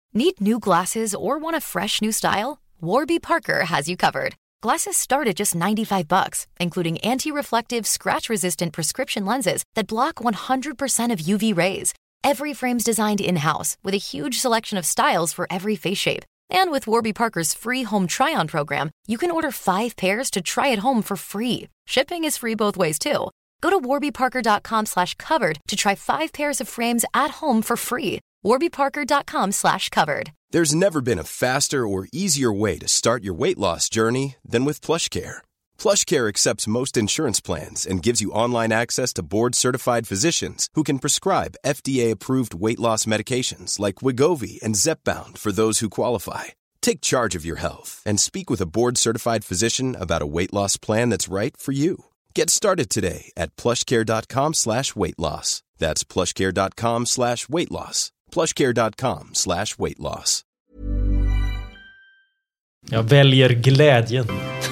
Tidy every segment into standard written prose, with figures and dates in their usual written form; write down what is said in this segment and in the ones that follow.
Need new glasses or want a fresh new style? Warby Parker has you covered. Glasses start at just $95, including anti-reflective, scratch-resistant prescription lenses that block 100% of UV rays. Every frame's designed in-house with a huge selection of styles for every face shape. And with Warby Parker's free home try-on program, you can order 5 pairs to try at home for free. Shipping is free both ways, too. Go to warbyparker.com/covered to try 5 pairs of frames at home for free. warbyparker.com/covered. There's never been a faster or easier way to start your weight loss journey than with PlushCare. PlushCare accepts most insurance plans and gives you online access to board-certified physicians who can prescribe FDA-approved weight loss medications like Wegovy and Zepbound for those who qualify. Take charge of your health and speak with a board-certified physician about a weight loss plan that's right for you. Get started today at plushcare.com/weightloss. That's plushcare.com/weightloss. plushcare.com/weightloss. Jag väljer glädjen.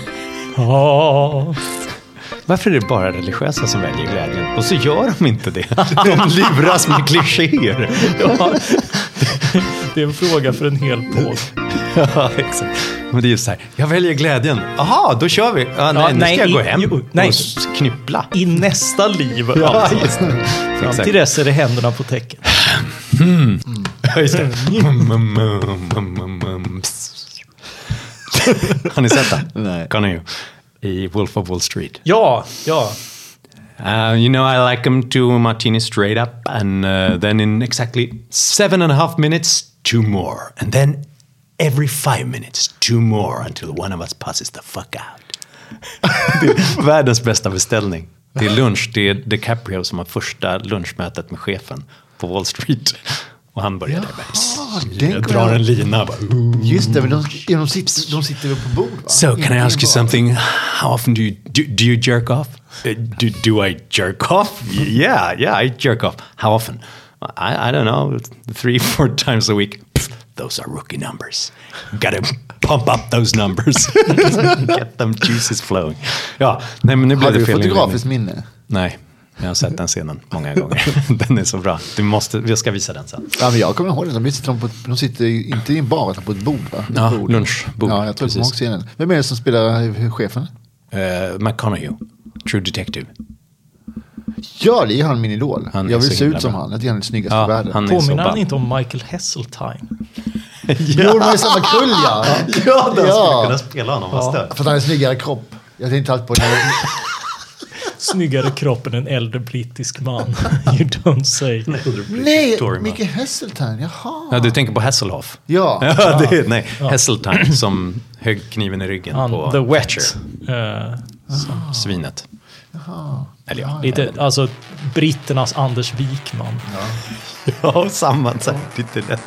Varför är det bara religiösa som väljer glädjen? Och så gör de inte det. De luras med klichéer. Ja, det är en fråga för en hel podd. Ja, exakt. Men det är ju så här, jag väljer glädjen. Aha, då kör vi. Nej, nu ska jag gå hem och knyppla. I nästa liv. Ja, just det. Fram till dess är det händerna på täcket. Just det. Har ni sett det? Nej. Kan ni ju. I Wolf of Wall Street. Ja. You know, I like them 2 martinis straight up, and then in exactly 7.5 minutes, 2 more. And then every 5 minutes, 2 more until one of us passes the fuck out. Det är världens bästa beställning. Det är lunch, det är DiCaprio som har första lunchmötet med chefen på Wall Street. Och han börjar där. Jag drar en lina. Bara, just det, men de sitter väl på bord, va? So, can I ask you something? How often do you jerk off? Do I jerk off? Yeah, I jerk off. How often? I don't know, 3-4 times a week. Pff, those are rookie numbers. Gotta pump up those numbers. Get them juices flowing. Ja, nej, men nu blev det fel. Har du fotografiskt minne? Nej. Jag har sett den scenen många gånger. Den är så bra. Vi ska visa den sen. Ja, men jag kommer ihåg det. De sitter inte i en bar utan på ett bord, va? Ja, lunchbord. Ja, jag tror på scenen. Vem är det som spelar chefen? McConaughey, True Detective. Ja, det är han min idol. Jag vill se ut som bra. han. Jag tycker han är den snyggaste i världen. Påminner han inte om Michael Heseltine? Jo, man är samma kull, ja. Ja, den skulle kunna spela honom. För att han är snyggare kropp. Jag tänkte alltid på det. Snyggare kropp än en äldre brittisk man. You don't say. Nej, Micke Heseltine, jaha. Ja, du tänker på Hasselhoff. Ja. Heseltine som högg kniven i ryggen på The Wet. Som svinet. Jaha. Eller ja. Lite, alltså britternas Anders Wikman. Ja, samma så lite lätt.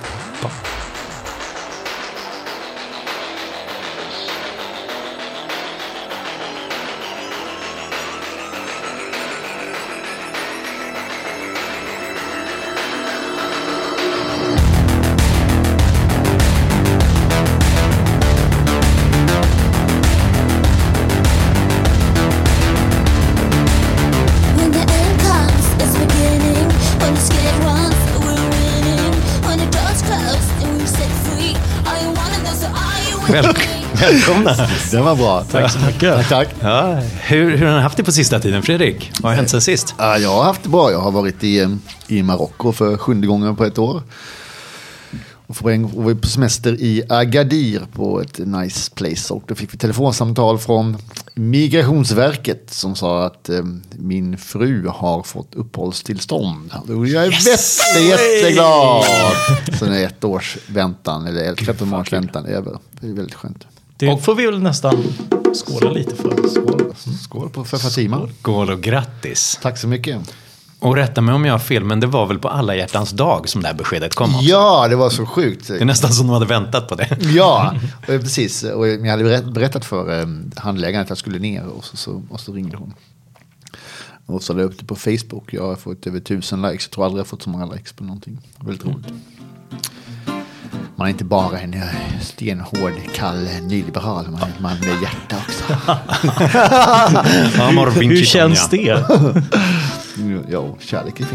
Välkomna. Det var bra. Tack så mycket. Tack. Ja, hur har ni haft det på sista tiden, Fredrik? Vad har hänt sen sist? Jag har haft det bra. Jag har varit i Marocko för 7:e gången på ett år. Och var på semester i Agadir på ett nice place. Och då fick vi telefonsamtal från Migrationsverket som sa att min fru har fått uppehållstillstånd. Jag är jätteglad. Så det är 1 års väntan, eller 13 månaders väntan över. Det är väldigt skönt. Det får vi väl nästan skåla lite för. Skål på Fatima. Skål och grattis. Tack så mycket. Och rätta mig om jag har fel, men det var väl på alla hjärtans dag som det här beskedet kom också. Ja, det var så sjukt. Det är nästan som de hade väntat på det. Ja, precis. Och jag hade berättat för handläggaren att jag skulle ner och så ringde hon. Och så la jag upp det på Facebook. Jag har fått över 1000 likes. Jag tror aldrig jag har fått så många likes på någonting. Väldigt roligt. Man är inte bara en stenhård, kall, nyliberal. Man är en man med hjärta också. Hur känns det? Ja, kärlek är fint.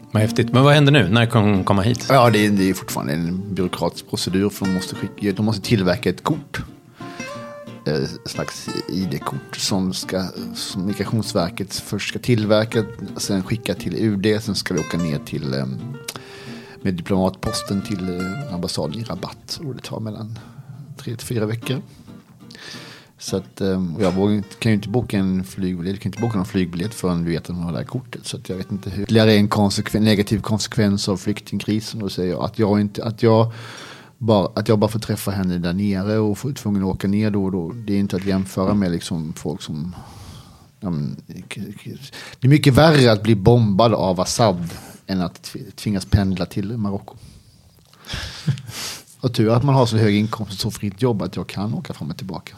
Vad häftigt. Men vad händer nu? När kan de komma hit? Ja, det är fortfarande en byråkratisk procedur för de måste tillverka ett kort. Ett slags ID-kort som Migrationsverket först ska tillverka, sen skicka till UD, sen ska det åka ner till med diplomatposten till ambassaden i Rabat, och det tar mellan 3-4 veckor. Så att jag kan ju inte boka en flygbiljett förrän vi vet att man har det här kortet. Så att jag vet inte hur. Det är en negativ konsekvens av flyktingkrisen, och säger att jag bara får träffa henne där nere och får tvungen att åka ner då. Det är inte att jämföra med liksom folk som... det är mycket värre att bli bombad av Assad än att tvingas pendla till Marocko. Och tur att man har så hög inkomst och så fritt jobb att jag kan åka fram och tillbaka.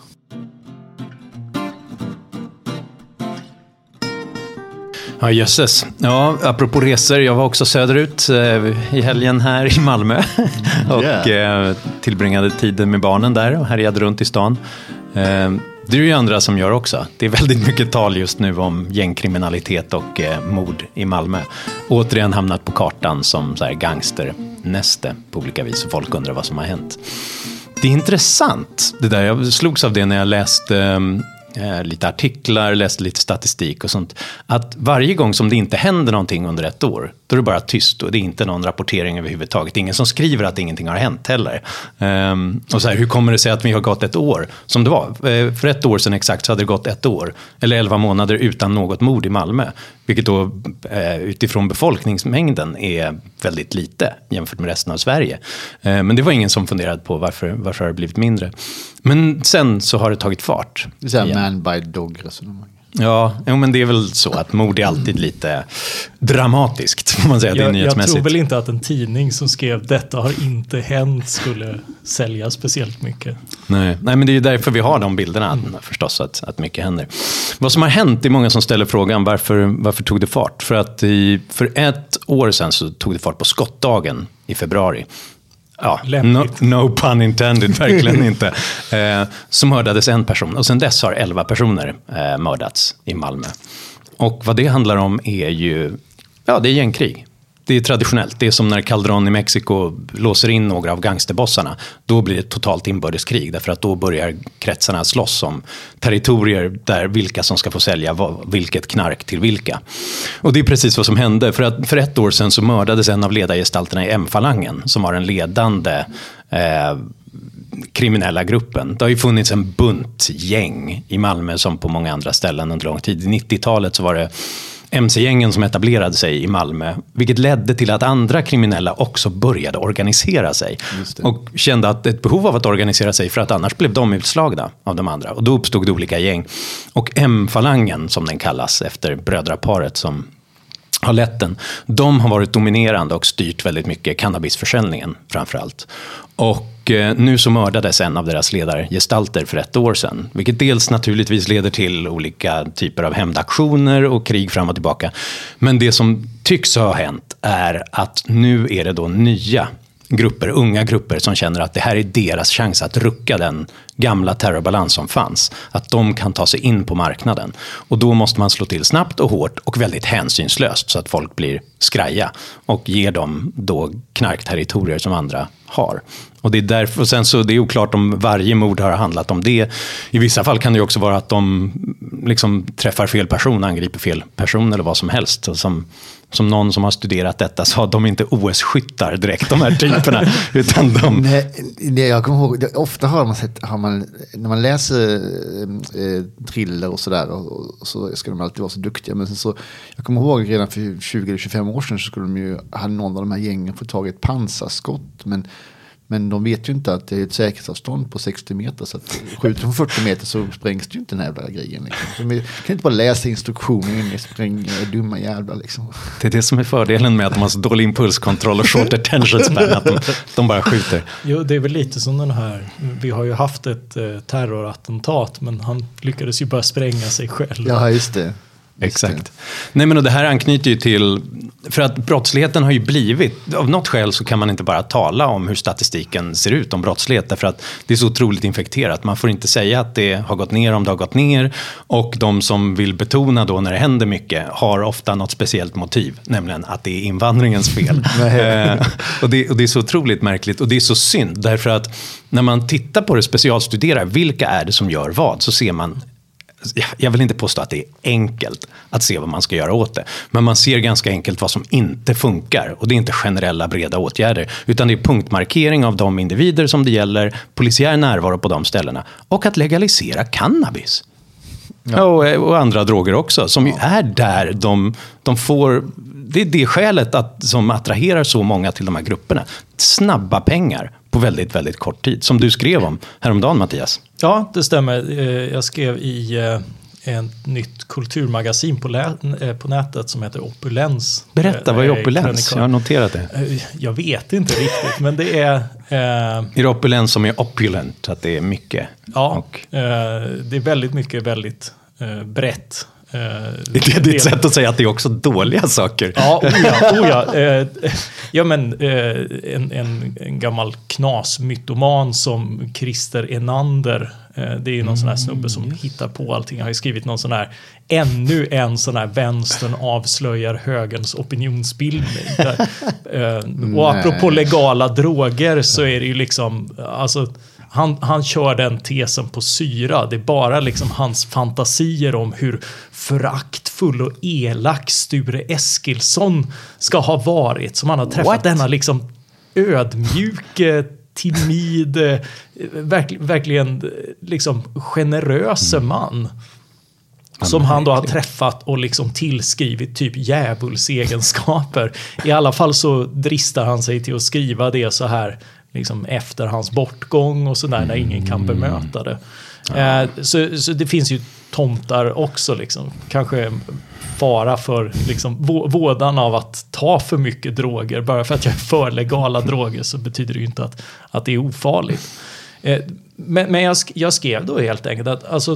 Ja, jösses. Ja, apropå resor, jag var också söderut i helgen här i Malmö och tillbringade tiden med barnen där och härjade runt i stan. Det är ju andra som gör också. Det är väldigt mycket tal just nu om gängkriminalitet och mord i Malmö. Återigen hamnat på kartan som så här gangsternäste på olika vis, och folk undrar vad som har hänt. Det är intressant det där. Jag slogs av det när jag läste lite artiklar, läste lite statistik och sånt, att varje gång som det inte händer någonting under ett år, då är det bara tyst och det är inte någon rapportering överhuvudtaget. Ingen som skriver att ingenting har hänt heller. Och så här, hur kommer det sig att vi har gått ett år? Som det var, för ett år sedan exakt så hade det gått ett år, eller 11 månader utan något mord i Malmö. Vilket då utifrån befolkningsmängden är väldigt lite jämfört med resten av Sverige. Men det var ingen som funderade på varför har det blivit mindre. Men sen så har det tagit fart. Det är man by dog resonemang. Ja, men det är väl så att mord är alltid lite dramatiskt, får man säga. Jag tror väl inte att en tidning som skrev detta har inte hänt skulle sälja speciellt mycket. Nej, men det är ju därför vi har de bilderna förstås, att mycket händer. Vad som har hänt, det är många som ställer frågan varför tog det fart? För att för ett år sedan så tog det fart på skottdagen i februari. Ja, no pun intended, verkligen inte. Så mördades en person och sen dess har 11 personer mördats i Malmö. Och vad det handlar om är ju, det är gängkrig. Det är traditionellt. Det är som när Calderón i Mexiko låser in några av gangsterbossarna. Då blir det totalt inbördeskrig. Därför att då börjar kretsarna slåss om territorier där vilka som ska få sälja vilket knark till vilka. Och det är precis vad som hände. För ett år sedan så mördades en av ledargestalterna i M-falangen, som var den ledande kriminella gruppen. Det har ju funnits en bunt gäng i Malmö som på många andra ställen under lång tid. I 90-talet så var det MC-gängen som etablerade sig i Malmö, vilket ledde till att andra kriminella också började organisera sig och kände att ett behov av att organisera sig, för att annars blev de utslagna av de andra, och då uppstod det olika gäng. Och M-falangen, som den kallas efter brödraparet som har lett den, de har varit dominerande och styrt väldigt mycket cannabisförsäljningen framförallt. Och nu så mördades en av deras ledargestalter för ett år sedan, vilket dels naturligtvis leder till olika typer av hämndaktioner och krig fram och tillbaka. Men det som tycks ha hänt är att nu är det då nya grupper, unga grupper, som känner att det här är deras chans att rucka den gamla terrorbalans som fanns. Att de kan ta sig in på marknaden. Och då måste man slå till snabbt och hårt och väldigt hänsynslöst så att folk blir skraja och ger dem då knarkterritorier som andra har. Och det är därför, och sen så det är oklart om varje mord har handlat om det. I vissa fall kan det ju också vara att de liksom träffar fel person, angriper fel person eller vad som helst. Som någon som har studerat detta sa, de är inte OS-skyttar direkt, de här typerna, utan de... Nej, jag kommer ihåg, ofta har man när man läser thriller och sådär, och så ska de alltid vara så duktiga, men sen så, jag kommer ihåg redan för 20 eller 25 år sedan så skulle de ju, hade någon av de här gängen fått tag i ett pansarskott, men de vet ju inte att det är ett säkerhetsavstånd på 60 meter, så att skjuter från 40 meter så sprängs det ju inte den här jävla grejen. Liksom. Så de kan inte bara läsa instruktionen och spränga dumma jävlar. Liksom. Det är det som är fördelen med att de har så dålig impulskontroll och short attention span, att de bara skjuter. Jo, det är väl lite som den här, vi har ju haft ett terrorattentat, men han lyckades ju bara spränga sig själv. Ja, just det. Exakt. Nej, men och det här anknyter ju till, för att brottsligheten har ju blivit, av något skäl så kan man inte bara tala om hur statistiken ser ut om brottslighet, därför att det är så otroligt infekterat. Man får inte säga att det har gått ner om det har gått ner, och de som vill betona då när det händer mycket har ofta något speciellt motiv, nämligen att det är invandringens fel. Och det är så otroligt märkligt, och det är så synd, därför att när man tittar på det, specialstuderar vilka är det som gör vad, så ser man, jag vill inte påstå att det är enkelt att se vad man ska göra åt det, men man ser ganska enkelt vad som inte funkar, och det är inte generella breda åtgärder, utan det är punktmarkering av de individer som det gäller, polisiär närvaro på de ställena, och att legalisera cannabis. Ja. Och andra droger också, som ju är där de får, det är det skälet som attraherar så många till de här grupperna. Snabba pengar på väldigt, väldigt kort tid, som du skrev om häromdagen, Mattias. Ja, det stämmer. Jag skrev i ett nytt kulturmagasin på nätet som heter Opulens. Berätta, vad är Opulens? Jag har noterat det. Jag vet inte riktigt, men det är... Är det Opulens som är opulent, att det är mycket? Ja, det är väldigt mycket, väldigt brett. Det är ditt sätt att säga att det är också dåliga saker. Ja, ja, men en gammal knasmytoman som Christer Enander, det är ju någon sån här snubbe som hittar på allting. Jag har ju skrivit någon sån här, ännu en sån här vänstern avslöjar högerns opinionsbildning. Och apropå legala droger så är det ju liksom, alltså han kör den tesen på syra. Det är bara liksom hans fantasier om hur föraktfull och elak Sture Eskilsson ska ha varit, som han har träffat. Denna liksom ödmjuk, timid, verkligen liksom generöse man. Som han då har träffat och liksom tillskrivit typ djävulsegenskaper. I alla fall så dristar han sig till att skriva det så här liksom efter hans bortgång och sådär, när ingen kan bemöta det. Så det finns ju tomtar också liksom. Kanske fara för liksom vådan av att ta för mycket droger. Bara för att jag är för legala droger så betyder det ju inte att det är ofarligt. Men jag skrev då helt enkelt att alltså,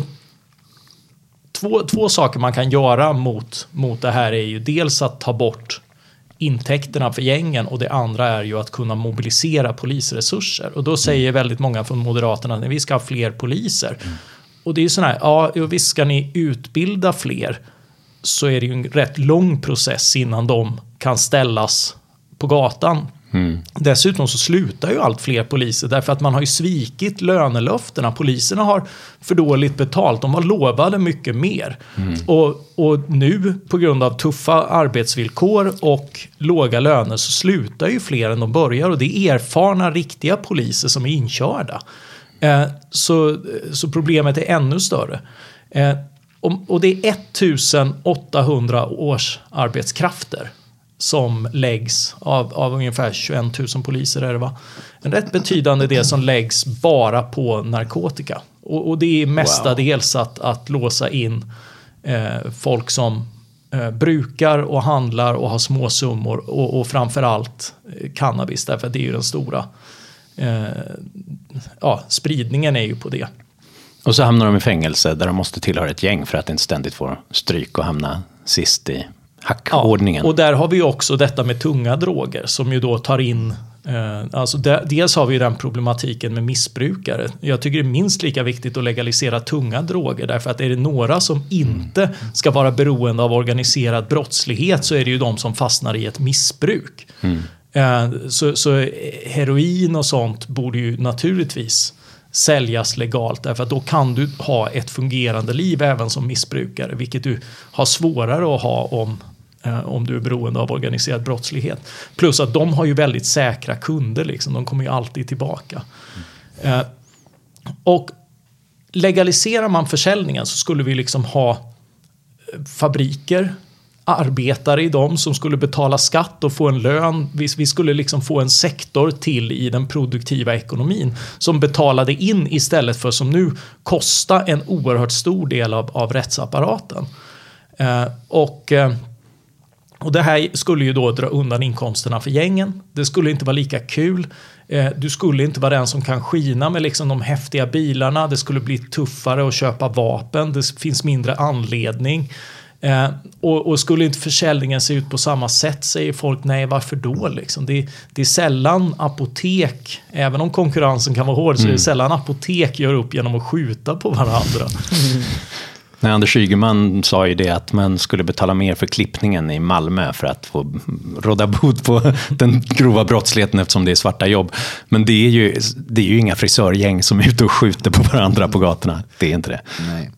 två saker man kan göra mot det här är ju dels att ta bort intäkterna för gängen, och det andra är ju att kunna mobilisera polisresurser. Och då säger väldigt många från Moderaterna att vi ska ha fler poliser. Och det är ju sån här, ja visst ska ni utbilda fler, så är det ju en rätt lång process innan de kan ställas på gatan. Dessutom så slutar ju allt fler poliser därför att man har ju svikit lönelöftena. Poliserna har för dåligt betalt. De var lovade mycket mer. Och nu på grund av tuffa arbetsvillkor och låga löner så slutar ju fler än de börjar. Och det är erfarna, riktiga poliser som är inkörda. Så problemet är ännu större. Och det är 1800 års arbetskrafter som läggs av ungefär 21 000 poliser är det, va? En rätt betydande del som läggs bara på narkotika. Och det är mestadels att låsa in folk som brukar och handlar och har små summor och framförallt cannabis, därför att det är ju den stora spridningen är ju på det. Och så hamnar de i fängelse där de måste tillhöra ett gäng för att inte ständigt få stryk och hamna sist i hackordningen. Ja, och där har vi också detta med tunga droger som ju då tar in, dels har vi ju den problematiken med missbrukare. Jag tycker det är minst lika viktigt att legalisera tunga droger, därför att är det några som inte ska vara beroende av organiserad brottslighet så är det ju de som fastnar i ett missbruk. Så heroin och sånt borde ju naturligtvis säljas legalt, därför att då kan du ha ett fungerande liv även som missbrukare, vilket du har svårare att ha om du är beroende av organiserad brottslighet. Plus att de har ju väldigt säkra kunder liksom. De kommer ju alltid tillbaka. Och legaliserar man försäljningen så skulle vi liksom ha fabriker, arbetare i dem som skulle betala skatt och få en lön. Vi skulle liksom få en sektor till i den produktiva ekonomin som betalade in istället för som nu kosta en oerhört stor del av rättsapparaten. Och det här skulle ju då dra undan inkomsterna för gängen. Det skulle inte vara lika kul. Du skulle inte vara den som kan skina med liksom de häftiga bilarna. Det skulle bli tuffare att köpa vapen. Det finns mindre anledning Och skulle inte försäljningen se ut på samma sätt, säger folk, nej, varför då? Liksom? Det är sällan apotek, även om konkurrensen kan vara hård, så är det sällan apotek gör upp genom att skjuta på varandra. Nej, Anders Ygeman sa ju det att man skulle betala mer för klippningen i Malmö för att få råda bot på den grova brottsligheten eftersom det är svarta jobb. Men det är ju inga frisörgäng som är ute och skjuter på varandra på gatorna. Det är inte det.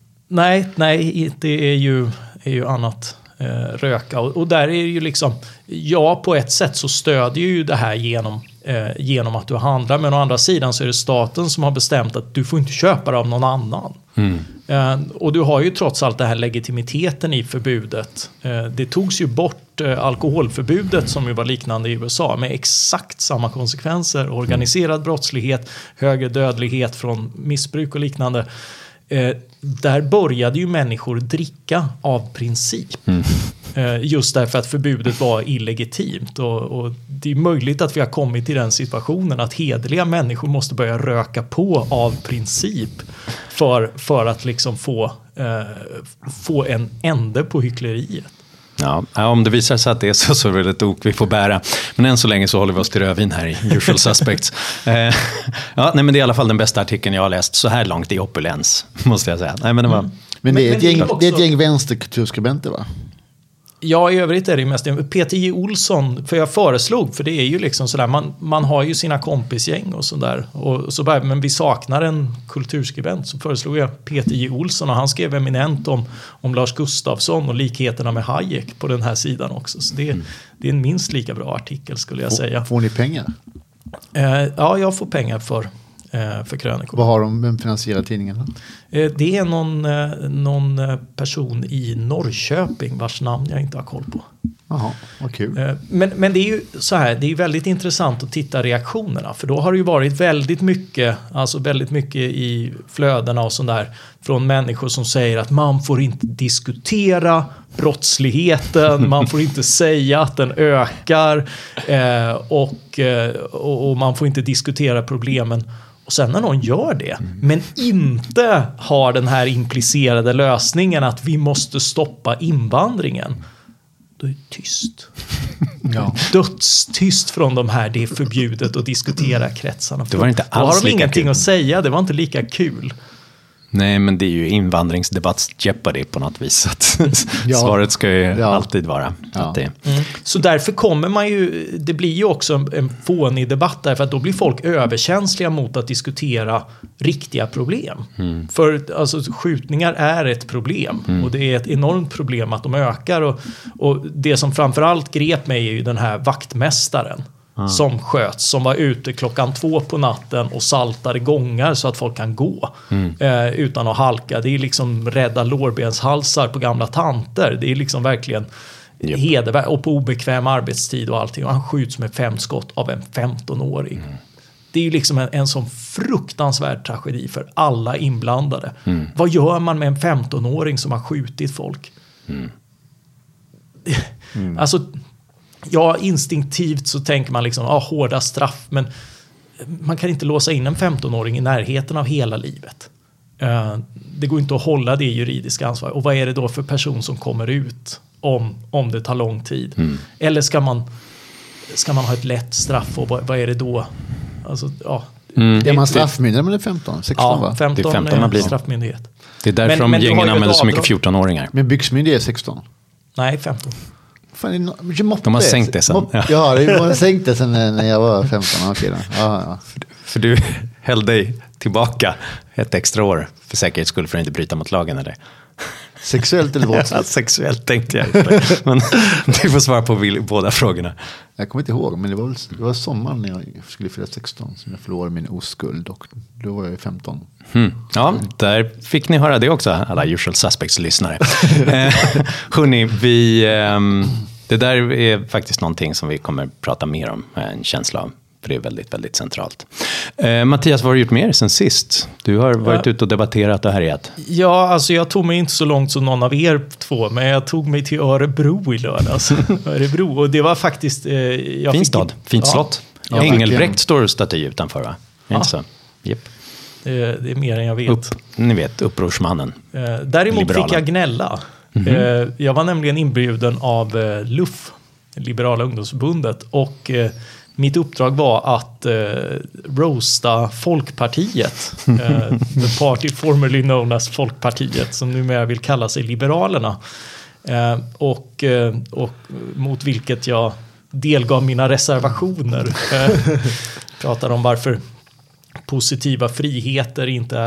Nej, det är ju annat röka. Och där är det ju liksom, ja, på ett sätt så stödjer ju det här genom att du handlar, men å andra sidan så är det staten som har bestämt att du får inte köpa det av någon annan. Och du har ju trots allt det här legitimiteten i förbudet. Det togs ju bort alkoholförbudet som ju var liknande i USA med exakt samma konsekvenser. Organiserad brottslighet, högre dödlighet från missbruk och liknande. Där började ju människor dricka av princip. Just därför att förbudet var illegitimt. Och det är möjligt att vi har kommit till den situationen att hederliga människor måste börja röka på av princip för att liksom få en ände på hyckleriet. Ja, om det visar sig att det är så är det ett ok vi får bära. Men än så länge så håller vi oss till rödvin här i Usual Suspects. Ja, nej, men det är i alla fall den bästa artikeln jag har läst så här långt i opulens, måste jag säga. Nej, men det var... Men det är ett gäng vänsterkulturskribenter, va? Ja, i övrigt är det mest Peter J. Olsson, för jag föreslog, för det är ju liksom sådär, man har ju sina kompisgäng och sådär, och så bara, men vi saknar en kulturskribent, så föreslog jag Peter J. Olsson, och han skrev eminent om Lars Gustafsson och likheterna med Hayek på den här sidan också, så det är en minst lika bra artikel, skulle jag säga. Får ni pengar? Ja, jag får pengar för krönikor. Vad har de finansierat tidningen då? Det är någon person i Norrköping vars namn jag inte har koll på. Jaha, vad kul. Men det är ju så här, det är väldigt intressant att titta reaktionerna, för då har det ju varit väldigt mycket i flödena och sånt där från människor som säger att man får inte diskutera brottsligheten, man får inte säga att den ökar och man får inte diskutera problemen. Och sen när någon gör det, men inte har den här implicerade lösningen att vi måste stoppa invandringen, då är det tyst. Ja. Dödstyst från de här, det är förbjudet att diskutera kretsarna. Det var inte alls då har de lika ingenting kul att säga, det var inte lika kul. Nej, men det är ju invandringsdebatts jeopardy på något vis. Svaret ska ju alltid vara att det... Så därför kommer man ju... Det blir ju också en fånig debatt, därför att då blir folk överkänsliga mot att diskutera riktiga problem. För alltså, skjutningar är ett problem, och det är ett enormt problem att de ökar. Och det som framförallt grep mig är ju den här vaktmästaren som sköts, som var ute 2:00 på natten och saltade gångar så att folk kan gå utan att halka. Det är liksom rädda lårbenshalsar på gamla tanter. Det är liksom verkligen hedervärt, och på obekväm arbetstid och allting. Och han skjuts med 5 skott av en 15-åring. Det är ju liksom en sån fruktansvärd tragedi för alla inblandade. Vad gör man med en 15-åring som har skjutit folk? Alltså... Ja, instinktivt så tänker man liksom, hårda straff, men man kan inte låsa in en 15-åring i närheten av hela livet. Det går inte att hålla det juridiska ansvar. Och vad är det då för person som kommer ut om det tar lång tid? Eller ska man ha ett lätt straff, och vad är det då? Alltså, Är man straffmyndighet med 15? 16, va? 15 det är 15 man blir straffmyndighet. Det är därför men gängen använder så mycket 14-åringar. Men byxmyndighet är 16? Nej, 15. Fan, de har sänkt det sen. Ja, det var sänkt det sen när jag var 15. Okay, ja. För du höll dig tillbaka ett extra år för säkerhets skull, för att inte bryta mot lagen, eller? Sexuellt eller brottsligt? Sexuellt tänkte jag. Men du får svara på båda frågorna. Jag kommer inte ihåg, men det var sommaren när jag skulle fylla 16 som jag förlorade min oskuld, och då var jag 15. Ja, där fick ni höra det också, alla Usual Suspects-lyssnare. Hörrni, det där är faktiskt någonting som vi kommer prata mer om, en känsla av. För det är väldigt, väldigt centralt. Mattias, vad har du gjort mer sen sist? Du har varit ute och debatterat och härjat. Ja, alltså jag tog mig inte så långt som någon av er två, men jag tog mig till Örebro i lördags. Örebro, och det var faktiskt... fin stad, fint slott. Ja, Engelbrekt står staty utanför, va? Inte så? Yep. Det är mer än jag vet. Ni vet, upprorsmannen. Däremot liberala. fick jag gnälla. Jag var nämligen inbjuden av LUF, Liberala ungdomsförbundet, och mitt uppdrag var att roasta Folkpartiet, the party formerly known as Folkpartiet, som numera vill kalla sig Liberalerna, och mot vilket jag delgav mina reservationer. Pratar om varför positiva friheter inte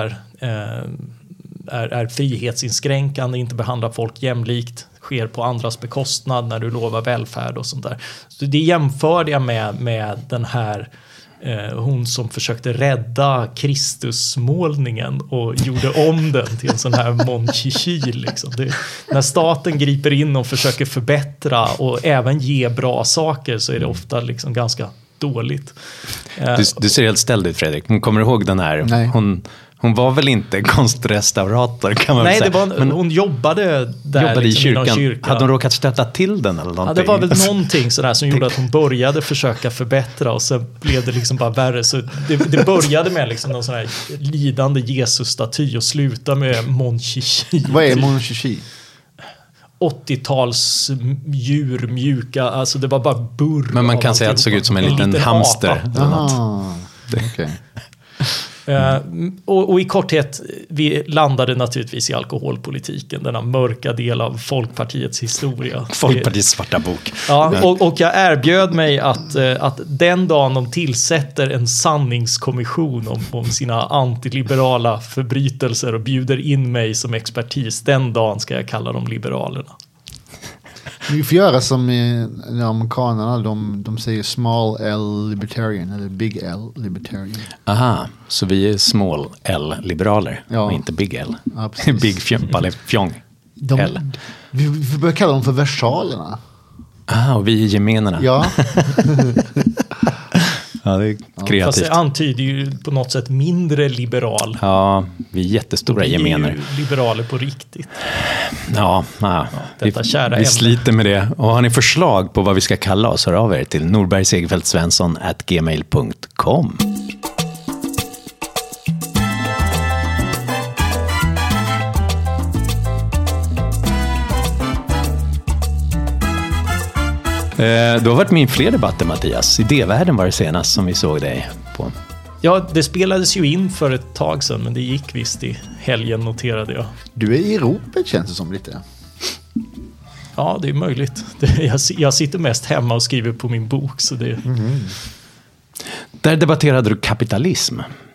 är frihetsinskränkande, inte behandlar folk jämlikt, sker på andras bekostnad när du lovar välfärd och sånt där. Så det jämförde jag med den här hon som försökte rädda Kristusmålningen och gjorde om den till en sån här Mon Chichi liksom. När staten griper in och försöker förbättra och även ge bra saker, så är det ofta liksom ganska dåligt. Du ser helt ställd ut, Fredrik. Hon kommer ihåg den här. Nej. Hon var väl inte konstrestaurator, kan man säga. Men hon jobbade där i kyrkan. kyrkan. Hade hon råkat stöta till den eller någonting? Ja, det var väl någonting sådär som gjorde att hon började försöka förbättra, och sen blev det liksom bara värre. Så det började med liksom någon sån här lidande Jesus-staty och slutade med Mon Chichi. Vad är Mon Chichi? 80-tals djur, mjuka, alltså det var bara burr. Men man kan säga att det såg ut som en liten hamster. Okay. Och i korthet, vi landade naturligtvis i alkoholpolitiken, denna mörka del av Folkpartiets historia. Folkpartiets svarta bok. Ja, och jag erbjöd mig att den dagen de tillsätter en sanningskommission om sina antiliberala förbrytelser och bjuder in mig som expertis, den dagen ska jag kalla dem Liberalerna. Vi får göra som amerikanerna, de säger small L libertarian eller big L libertarian. Aha, så vi är small L-liberaler och inte big L. Ja, big fjong L. Vi börjar kalla dem för versalerna. Och vi är gemenerna. Ja. Ja, det är kreativt. Fast det antyder ju på något sätt mindre liberal. Ja, vi är jättestora gemener. Vi är ju liberaler på riktigt. Ja, vi sliter med det. Och har ni förslag på vad vi ska kalla oss, hör av er till norbergsegerfeldtsvensson@gmail.com. Du har varit med i fler debatter, Mattias. Idévärlden var det senast som vi såg dig på. Ja, det spelades ju in för ett tag sedan, men det gick visst i helgen, noterade jag. Du är i ropet, känns det som lite. Ja, det är möjligt. Jag sitter mest hemma och skriver på min bok. Så det... Där debatterade du kapitalism.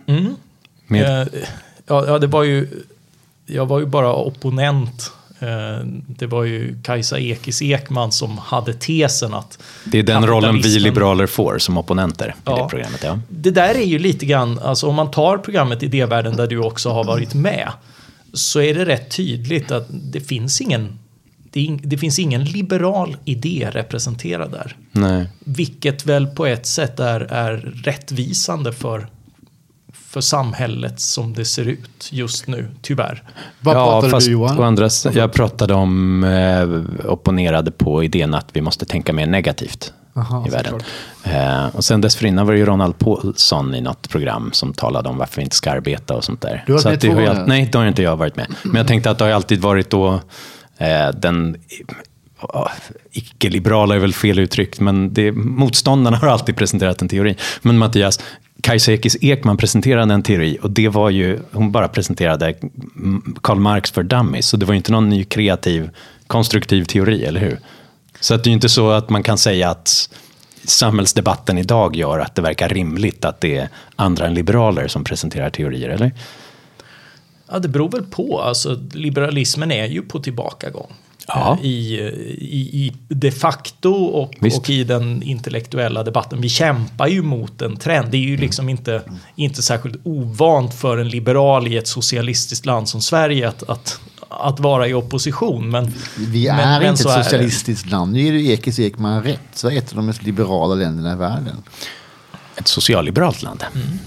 Ja, det var ju... Jag var ju bara opponent. Det var ju Kajsa Ekis Ekman som hade tesen att... Det är den rollen vi liberaler får som opponenter i det programmet. Ja. Det där är ju lite grann... Alltså om man tar programmet Idévärlden där du också har varit med, så är det rätt tydligt att det finns ingen liberal idé representerad där. Nej. Vilket väl på ett sätt är rättvisande för samhället som det ser ut just nu, tyvärr. Vad pratade du, Johan? Jag pratade om, opponerade på idén att vi måste tänka mer negativt i världen. Och sen dessförinnan var det ju Ronald Paulsson i något program som talade om varför vi inte ska arbeta och sånt där. Du har varit med nej, då har inte jag varit med. Men jag tänkte att det har alltid varit då den... icke-liberala är väl fel uttryckt, men motståndarna har alltid presenterat en teori. Men Mattias, Kajsa Ekis Ekman presenterade en teori, och det var ju, hon bara presenterade Karl Marx för dummies, så det var ju inte någon ny kreativ, konstruktiv teori, eller hur? Så att det är ju inte så att man kan säga att samhällsdebatten idag gör att det verkar rimligt att det är andra än liberaler som presenterar teorier, eller? Ja, det beror väl på. Alltså, liberalismen är ju på tillbakagång. Ja. I de facto och i den intellektuella debatten. Vi kämpar ju mot en trend. Det är ju liksom inte särskilt ovant för en liberal i ett socialistiskt land som Sverige att vara i opposition. Men vi är inte ett socialistiskt land. Nu är det Ekis Ekman rätt. Så är ett av de mest liberala länderna i världen. Ett socialliberalt land.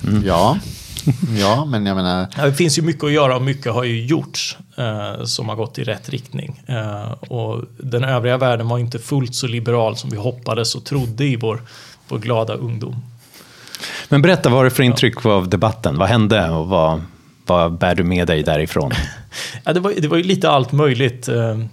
Ja, men jag menar... Det finns ju mycket att göra, och mycket har ju gjorts som har gått i rätt riktning. Och den övriga världen var inte fullt så liberal som vi hoppades och trodde i vår glada ungdom. Men berätta, vad var det för intryck av debatten? Vad hände och vad Vad bär du med dig därifrån? Ja, det var ju lite allt möjligt.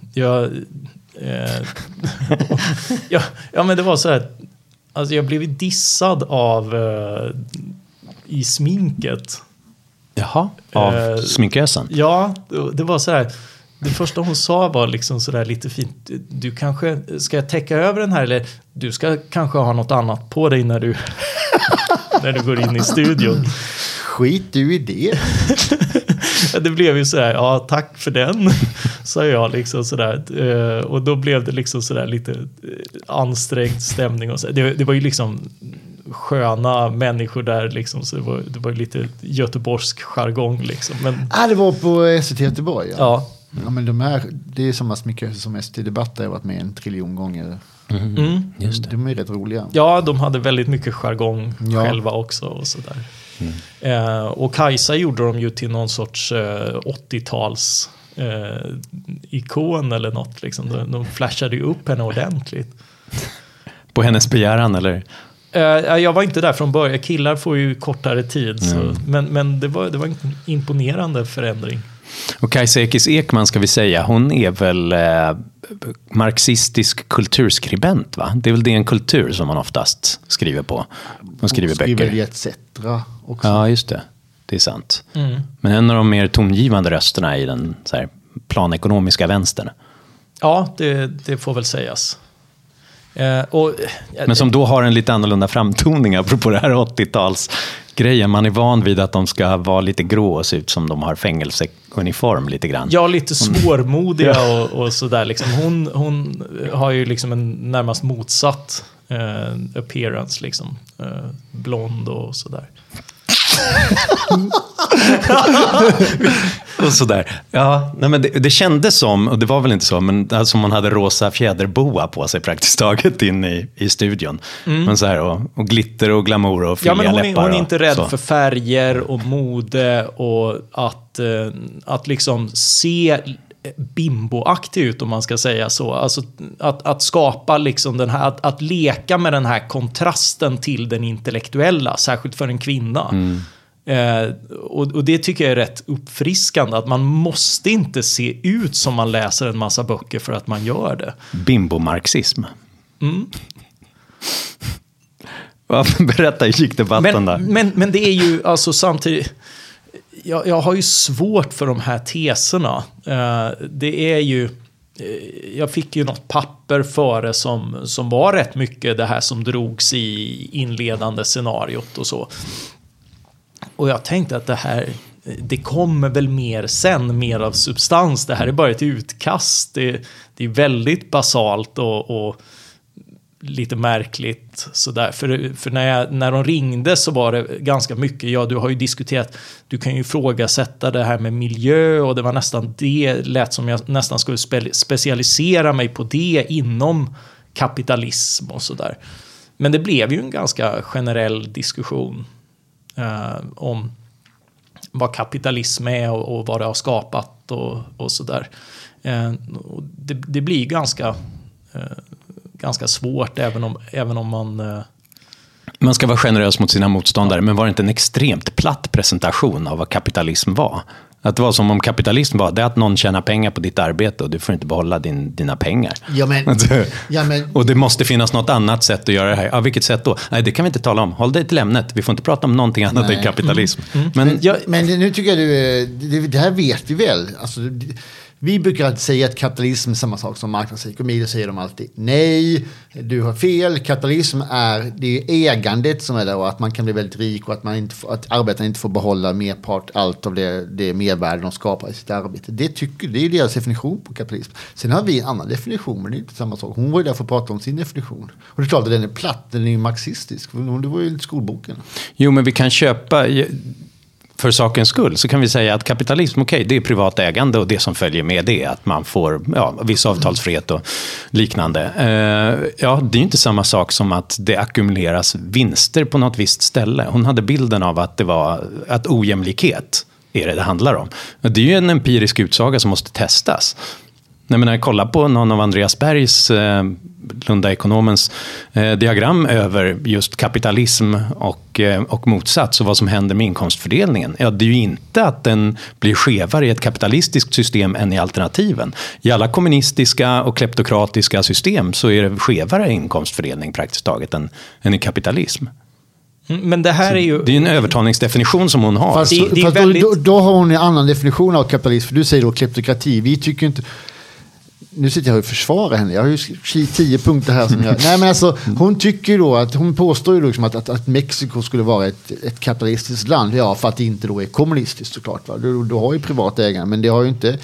Men det var så här. Alltså jag blev dissad av i sminket. Jaha, av sminkösen? Ja, det var så här. Det första hon sa var liksom så där lite fint. Du kanske ska täcka över den här, eller du ska kanske ha något annat på dig när du går in i studion. Skit du i det. Det blev ju så här, ja tack för den, sa jag liksom så där. Och då blev det liksom så där lite ansträngd stämning och så. Det var ju liksom sköna människor där liksom, så det var ju lite göteborgsk jargong liksom. Men det var på SVT Göteborg. Ja. Ja, men det är samma sminkare som SVT Debatt har jag varit med 1 triljon gånger. Just det. De är rätt roliga. Ja, de hade väldigt mycket jargong själva också och sådär. Och Kajsa gjorde de ju till någon sorts 80-tals ikon eller något liksom. De flashade ju upp henne ordentligt. På hennes begäran eller? Jag var inte där från början. Killar får ju kortare tid. Så, men det var en imponerande förändring. Och Kajsa Ekis Ekman ska vi säga, hon är väl marxistisk kulturskribent, va? Det är väl det en kultur som man oftast skriver på. Hon skriver böcker. Skriver etc. också. Ja, just det. Det är sant. Men en av de mer tongivande rösterna i den så här, planekonomiska vänstern. Ja, det får väl sägas. Men som då har en lite annorlunda framtoning apropå det här 80-talsgrejen. Man är van vid att de ska vara lite grå och se ut som de har fängelseuniform lite grann. Ja, lite svårmodiga och sådär. Liksom. Hon har ju liksom en närmast motsatt appearance. Liksom. Blond och sådär. Och sådär. Ja, nej, men det kändes som, och det var väl inte så, men alltså man hade rosa fjäderboa på sig praktiskt taget in i studion. Men så här, och glitter och glamour och fylliga läppar. Hon är inte rädd för färger och mode och att liksom se bimboaktig ut, om man ska säga så. Alltså att skapa liksom den här, att leka med den här kontrasten till den intellektuella, särskilt för en kvinna. Och det tycker jag är rätt uppfriskande, att man måste inte se ut som man läser en massa böcker för att man gör det. Bimbomarxism. Berätta, hur gick debatten där? Men det är ju alltså samtidigt... Jag har ju svårt för de här teserna. Det är ju... Jag fick ju något papper före som var rätt mycket det här som drogs i inledande scenariot och så. Och jag tänkte att det kommer väl mer av substans. Det här är bara ett utkast. Det är väldigt basalt och lite märkligt sådär. För när de ringde så var det ganska mycket. Ja, du har ju diskuterat, du kan ju ifrågasätta det här med miljö, och det var nästan det, lät som jag nästan skulle specialisera mig på det inom kapitalism och sådär. Men det blev ju en ganska generell diskussion om vad kapitalism är och vad det har skapat och sådär. Det blir ganska svårt även om man ska vara generös mot sina motståndare, men var det inte en extremt platt presentation av vad kapitalism var? Att det var som om kapitalism var det att någon tjänar pengar på ditt arbete och du får inte behålla dina pengar. Och det måste finnas något annat sätt att göra det här. Ja, vilket sätt då? Nej, det kan vi inte tala om. Håll dig till ämnet. Vi får inte prata om någonting annat än kapitalism. Men nu tycker jag det här vet vi väl. Alltså, vi brukar säga att kapitalism är samma sak som marknadsekonomi. Då säger de alltid nej, du har fel. Kapitalism det är ägandet som är det, och att man kan bli väldigt rik och att arbetaren inte får behålla merpart allt av det mervärde de skapar i sitt arbete. Det är deras definition på kapitalism. Sen har vi en annan definition, men det är inte samma sak. Hon var ju där för att prata om sin definition. Och det är klart att den är platt, den är ju marxistisk. Det var ju skolboken. Jo, men vi kan köpa... För sakens skull så kan vi säga att kapitalism, det är privat ägande, och det som följer med det är att man får viss avtalsfrihet och liknande. Det är ju inte samma sak som att det ackumuleras vinster på något visst ställe. Hon hade bilden av att det var att ojämlikhet är det handlar om. Det är ju en empirisk utsaga som måste testas. Nej, men när jag kollar på någon av Andreas Bergs, Lunda-ekonomens diagram över just kapitalism och motsats och vad som händer med inkomstfördelningen. Ja, det är ju inte att den blir skevare i ett kapitalistiskt system än i alternativen. I alla kommunistiska och kleptokratiska system så är det skevare inkomstfördelning praktiskt taget än i kapitalism. Men det här är ju... Det är en övertalningsdefinition som hon har. Fast då har hon en annan definition av kapitalism. För du säger då kleptokrati. Vi tycker inte... Nu sitter jag och försvarar henne. Jag har ju skrivit 10 punkter här som jag... Nej, men alltså, hon tycker då att... Hon påstår ju liksom att Mexiko skulle vara ett kapitalistiskt land. Ja, för att det inte då är kommunistiskt såklart. Va? Du har ju privat ägande, men det har ju inte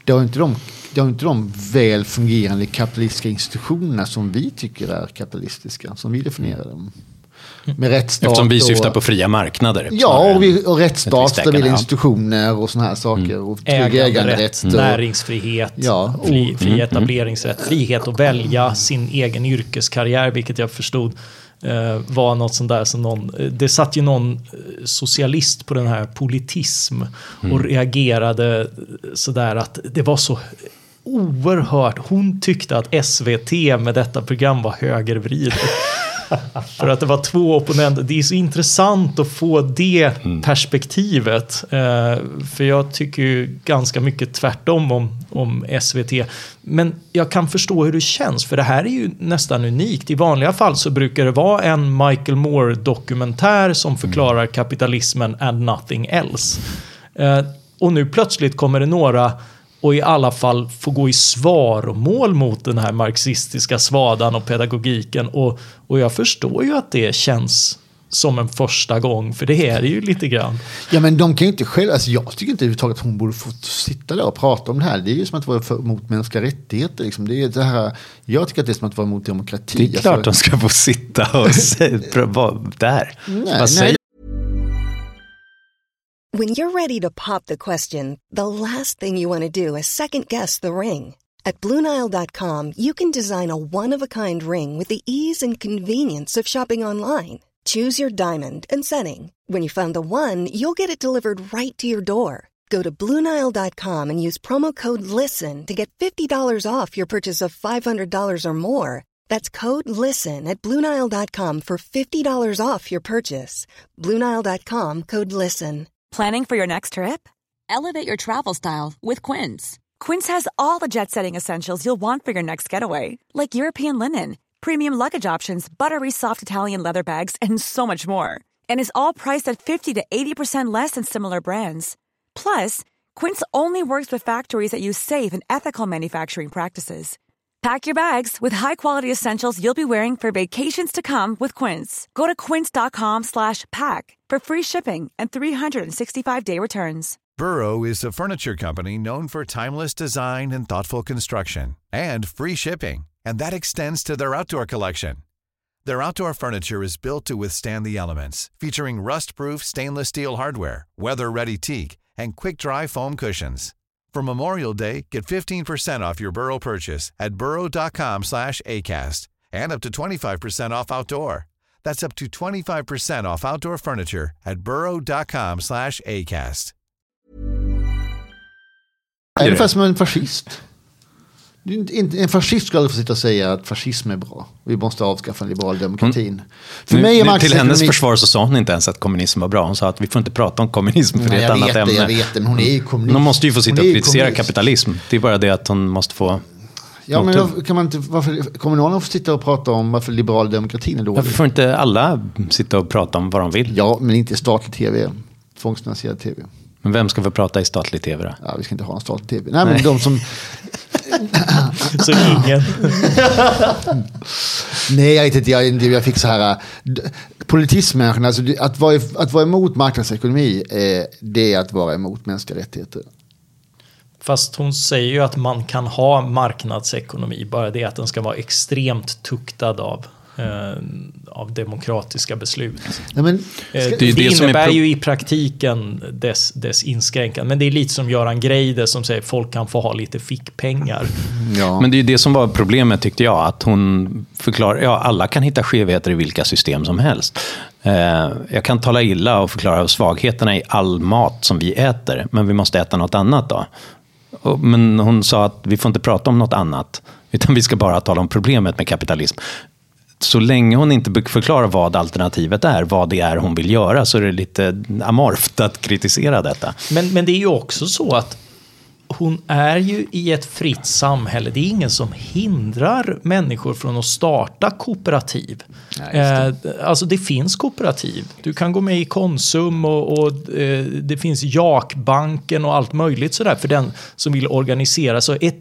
de väl fungerande kapitalistiska institutionerna som vi tycker är kapitalistiska, som vi definierar dem. Med rättsstat. Eftersom vi syftar på fria marknader. Ja, och rättsstat, stabila institutioner och såna här saker. Och äganderätt, näringsfrihet, fri etableringsrätt, frihet att välja sin egen yrkeskarriär, vilket jag förstod var något sånt där som det satt ju någon socialist på den här politism och reagerade sådär att det var så oerhört. Hon tyckte att SVT med detta program var högervridet. För att det var 2 opponenter. Det är så intressant att få det perspektivet. För jag tycker ju ganska mycket tvärtom om SVT. Men jag kan förstå hur det känns. För det här är ju nästan unikt. I vanliga fall så brukar det vara en Michael Moore-dokumentär som förklarar kapitalismen and nothing else. Och nu plötsligt kommer det några... och i alla fall få gå i svaromål mot den här marxistiska svadan och pedagogiken. Och jag förstår ju att det känns som en första gång, för det är det ju lite grann. Ja, men de kan ju inte själv... Alltså jag tycker inte överhuvudtaget att hon borde få sitta där och prata om det här. Det är ju som att vara mot mänskliga rättigheter. Liksom. Det är det här, jag tycker att det är som att vara mot demokrati. Det är klart de ska få sitta och vara där. Nej. When you're ready to pop the question, the last thing you want to do is second-guess the ring. At BlueNile.com, you can design a one-of-a-kind ring with the ease and convenience of shopping online. Choose your diamond and setting. When you find the one, you'll get it delivered right to your door. Go to BlueNile.com and use promo code LISTEN to get $50 off your purchase of $500 or more. That's code LISTEN at BlueNile.com for $50 off your purchase. BlueNile.com, code LISTEN. Planning for your next trip? Elevate your travel style with Quince. Quince has all the jet-setting essentials you'll want for your next getaway, like European linen, premium luggage options, buttery soft Italian leather bags, and so much more. And is all priced at 50 to 80% less than similar brands. Plus, Quince only works with factories that use safe and ethical manufacturing practices. Pack your bags with high-quality essentials you'll be wearing for vacations to come with Quince. Go to quince.com/pack for free shipping and 365-day returns. Burrow is a furniture company known for timeless design and thoughtful construction, and free shipping, and that extends to their outdoor collection. Their outdoor furniture is built to withstand the elements, featuring rust-proof stainless steel hardware, weather-ready teak, and quick-dry foam cushions. For Memorial Day, get 15% off your Burrow purchase at burrow.com/acast and up to 25% off outdoor. That's up to 25% off outdoor furniture at burrow.com/acast. Det är ungefär som en fascist. En fascist skulle få sitta och säga att fascism är bra. Vi måste avskaffa liberal demokratin. För mig är till hennes försvar så sa hon inte ens att kommunism var bra. Hon sa att vi får inte prata om kommunism för det är ett annat ämne. Jag vet det, men hon är ju kommunist. Hon måste ju få sitta och kritisera kapitalism. Det är bara det att hon måste få... Ja, men då kan man inte... Varför kommer någon att få sitta och prata om varför liberal demokratin är dålig? Varför får inte alla sitta och prata om vad de vill? Ja, men inte i statlig tv. Tvångsfinansierad tv. Men vem ska få prata i statlig tv då? Ja, vi ska inte ha en statlig tv. Nej, men de som... Så ingen. Nej, jag fick så här politismänniskan, alltså att vara emot marknadsekonomi, det är att vara emot mänskliga rättigheter. Fast hon säger ju att man kan ha marknadsekonomi, bara det att den ska vara extremt tuktad av demokratiska beslut. Nej, men, det innebär ju i praktiken dess inskränkan. Men det är lite som Göran Greider som säger att folk kan få ha lite fickpengar. Ja. Men det är ju det som var problemet, tyckte jag. Att hon förklarar, alla kan hitta skevheter i vilka system som helst. Jag kan tala illa och förklara svagheterna i all mat som vi äter. Men vi måste äta något annat då. Men hon sa att vi får inte prata om något annat, utan vi ska bara tala om problemet med kapitalism. Så länge hon inte förklarar vad alternativet är, vad det är hon vill göra, så är det lite amorft att kritisera detta. Men det är ju också så att hon är ju i ett fritt samhälle. Det är ingen som hindrar människor från att starta kooperativ. Alltså det finns kooperativ. Du kan gå med i Konsum och det finns Jakbanken och allt möjligt sådär för den som vill organisera. Så ett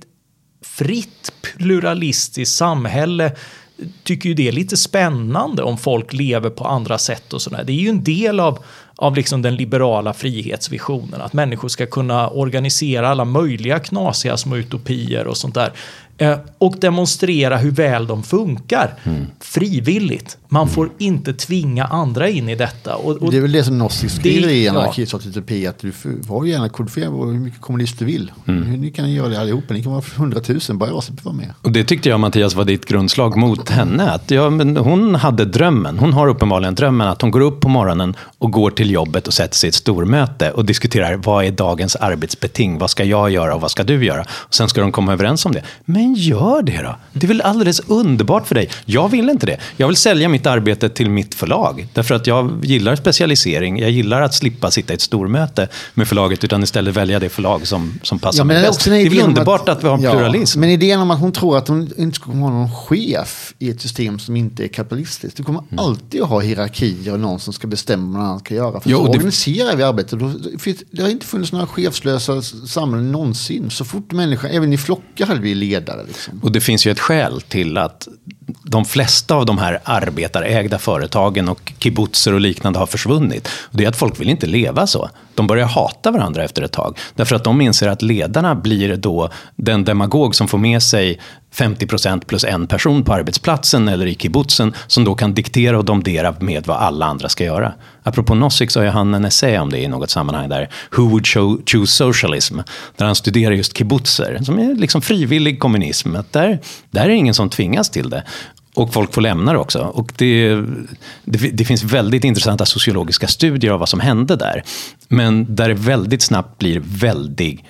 fritt pluralistiskt samhälle tycker ju det är lite spännande om folk lever på andra sätt och sådär. Det är ju en del av liksom den liberala frihetsvisionen, att människor ska kunna organisera alla möjliga knasiga små utopier och sånt där. Och demonstrera hur väl de funkar frivilligt. Man får inte tvinga andra in i detta. Och det är väl det som Nozick skriver i anarkistisk utopi, att du får gärna kodifiera hur mycket kommunist du vill. Ni kan göra det allihopa, ni kan vara 100 000, bara jag ska vara med. Och det tyckte jag, Mattias, var ditt grundslag mot henne. Att men hon hade drömmen, hon har uppenbarligen drömmen att hon går upp på morgonen och går till jobbet och sätter sig i ett stormöte och diskuterar vad är dagens arbetsbeting, vad ska jag göra och vad ska du göra. Och sen ska de komma överens om det. Men gör det då. Det är väl alldeles underbart för dig. Jag vill inte det. Jag vill sälja mitt arbete till mitt förlag. Därför att jag gillar specialisering. Jag gillar att slippa sitta i ett stormöte med förlaget, utan istället välja det förlag som passar mig bäst. Det är väl underbart att vi har en pluralism. Men idén om att hon tror att hon inte ska ha någon chef i ett system som inte är kapitalistiskt. Du kommer alltid att ha hierarkier och någon som ska bestämma vad man ska göra. För så organiserar vi arbetet. Det har inte funnits några chefslösa samhällen någonsin. Så fort människor, även i flockar, hade vi ledare. Liksom. Och det finns ju ett skäl till att de flesta av de här arbetarägda företagen och kibbutzer och liknande har försvunnit. Och det är att folk vill inte leva så. De börjar hata varandra efter ett tag. Därför att de inser att ledarna blir då den demagog som får med sig 50% plus en person på arbetsplatsen eller i kibbutzen, som då kan diktera och domdera med vad alla andra ska göra. Apropå Nozick så har han en essä om det i något sammanhang där, Who would choose socialism? Där han studerar just kibbutzer, som är liksom frivillig kommunism. Att där är ingen som tvingas till det. Och folk får lämna det också. Och det finns väldigt intressanta sociologiska studier av vad som hände där. Men där det väldigt snabbt blir väldigt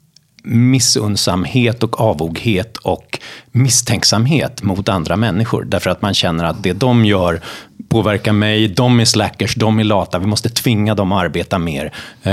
missunnsamhet och avoghet och misstänksamhet mot andra människor. Därför att man känner att det de gör påverkar mig, de är slackers, de är lata, vi måste tvinga dem att arbeta mer.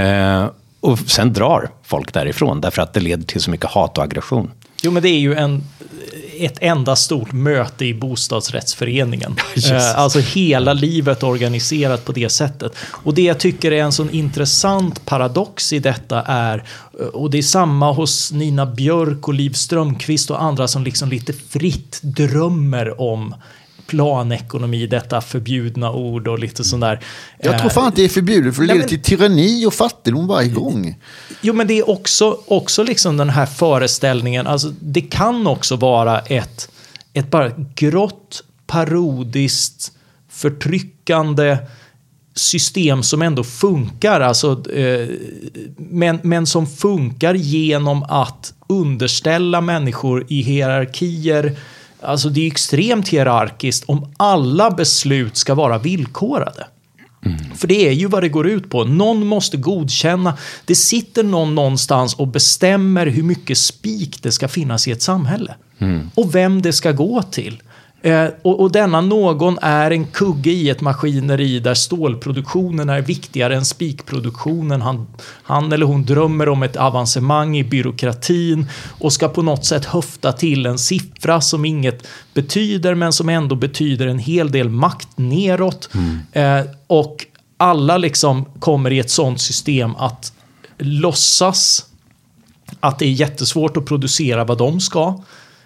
Och sen drar folk därifrån därför att det leder till så mycket hat och aggression. Jo, men det är ju ett enda stort möte i bostadsrättsföreningen. Alltså hela livet organiserat på det sättet. Och det jag tycker är en sån intressant paradox i detta är, och det är samma hos Nina Björk och Liv Strömquist och andra som liksom lite fritt drömmer om planekonomi, detta förbjudna ord och lite sån där. Jag tror fan att det är förbjudet, för det leder till tyranni och fattigdom varje gång. Jo, men det är också liksom den här föreställningen, alltså det kan också vara ett bara grått, parodiskt, förtryckande system som ändå funkar, alltså, men som funkar genom att underställa människor i hierarkier. Alltså det är extremt hierarkiskt om alla beslut ska vara villkorade. För det är ju vad det går ut på. Någon måste godkänna. Det sitter någon någonstans och bestämmer hur mycket spik det ska finnas i ett samhälle. Och vem det ska gå till. Och denna någon är en kugge i ett maskineri där stålproduktionen är viktigare än spikproduktionen. Han eller hon drömmer om ett avancemang i byråkratin och ska på något sätt höfta till en siffra som inget betyder, men som ändå betyder en hel del makt neråt. Och alla liksom kommer i ett sånt system att låtsas att det är jättesvårt att producera vad de ska.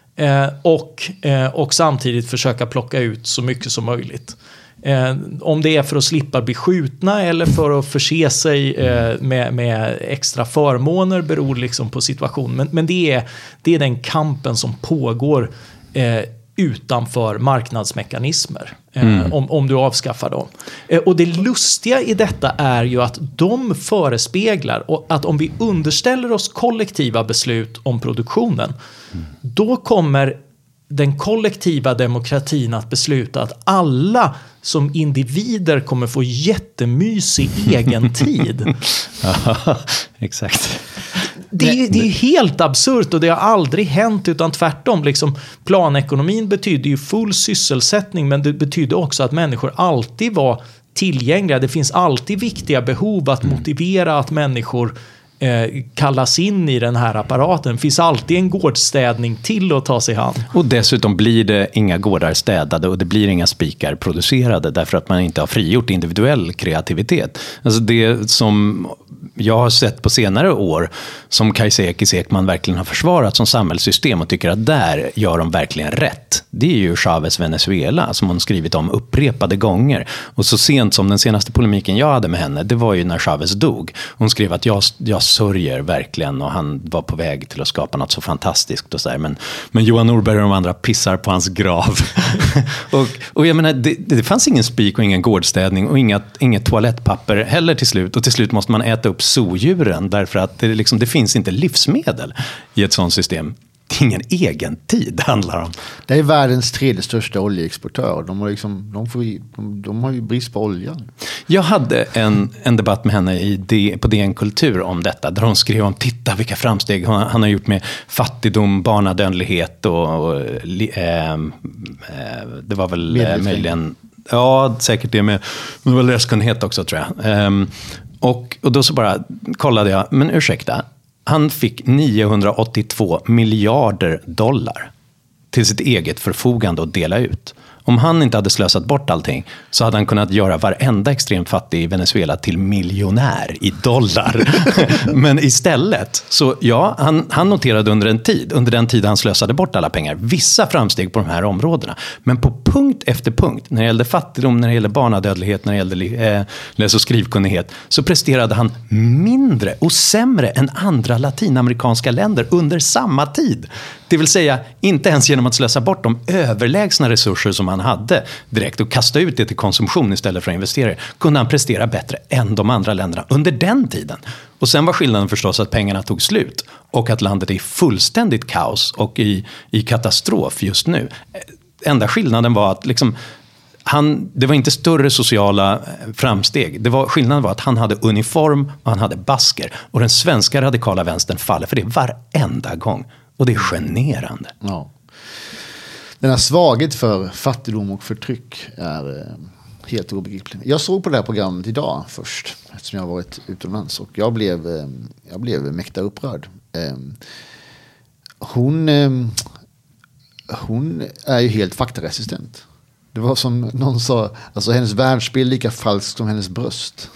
Och samtidigt försöka plocka ut så mycket som möjligt. Om det är för att slippa bli skjutna eller för att förse sig med extra förmåner beror liksom på situationen. Men det är den kampen som pågår utanför marknadsmekanismer. Om du avskaffar dem. Och det lustiga i detta är ju att de förespeglar att om vi underställer oss kollektiva beslut om produktionen, då kommer den kollektiva demokratin att besluta att alla som individer kommer få jättemysig egen tid. Ja, exakt. det är helt absurt och det har aldrig hänt, utan tvärtom. Liksom, planekonomin betyder ju full sysselsättning, men det betyder också att människor alltid var tillgängliga. Det finns alltid viktiga behov att motivera att människor kallas in i den här apparaten. Det finns alltid en gårdstädning till att ta sig hand. Och dessutom blir det inga gårdar städade och det blir inga spikar producerade därför att man inte har frigjort individuell kreativitet. Alltså det som jag har sett på senare år som Kajsa Ekman verkligen har försvarat som samhällssystem och tycker att där gör de verkligen rätt. Det är ju Chávez Venezuela som hon skrivit om upprepade gånger. Och så sent som den senaste polemiken jag hade med henne, det var ju när Chávez dog. Hon skrev att jag sörjer verkligen och han var på väg till att skapa något så fantastiskt och så där. Men Johan Norberg och de andra pissar på hans grav. och jag menar, det fanns ingen spik och ingen gårdstädning och inget toalettpapper heller till slut. Och till slut måste man äta upp zoodjuren därför att det finns inte livsmedel i ett sådant system. Det är ingen egen tid det handlar om. Det är världens tredje största oljeexportör. De har ju brist på olja. Jag hade en debatt med henne på DN Kultur om detta. Där hon skrev om, titta vilka framsteg han har gjort med fattigdom, barnadödlighet och det var väl möjligen... Ja, säkert det med läskunnighet också tror jag. Och då så bara kollade jag, men ursäkta, han fick 982 miljarder dollar till sitt eget förfogande att dela ut. Om han inte hade slösat bort allting så hade han kunnat göra varenda extremt fattig i Venezuela till miljonär i dollar. Men istället, så ja, han noterade under den tid han slösade bort alla pengar, vissa framsteg på de här områdena. Men på punkt efter punkt, när det gällde fattigdom, när det gällde barnadödlighet, när det gällde läs- och skrivkunnighet, så presterade han mindre och sämre än andra latinamerikanska länder under samma tid. Det vill säga, inte ens genom att slösa bort de överlägsna resurser som han hade direkt och kasta ut det till konsumtion istället för att investera, kunde han prestera bättre än de andra länderna under den tiden. Och sen var skillnaden förstås att pengarna tog slut och att landet är i fullständigt kaos och i katastrof just nu. Enda skillnaden var att det var inte större sociala framsteg. Skillnaden var att han hade uniform och han hade basker. Och den svenska radikala vänstern faller för det varenda gång. Och det är generande. Ja. Den här svaghet för fattigdom och förtryck är helt obegriplig. Jag såg på det här programmet idag först, eftersom jag har varit utomlands, och jag blev mäkta upprörd. Hon är ju helt faktaresistent. Det var som någon sa, alltså hennes världsbild är lika falsk som hennes bröst.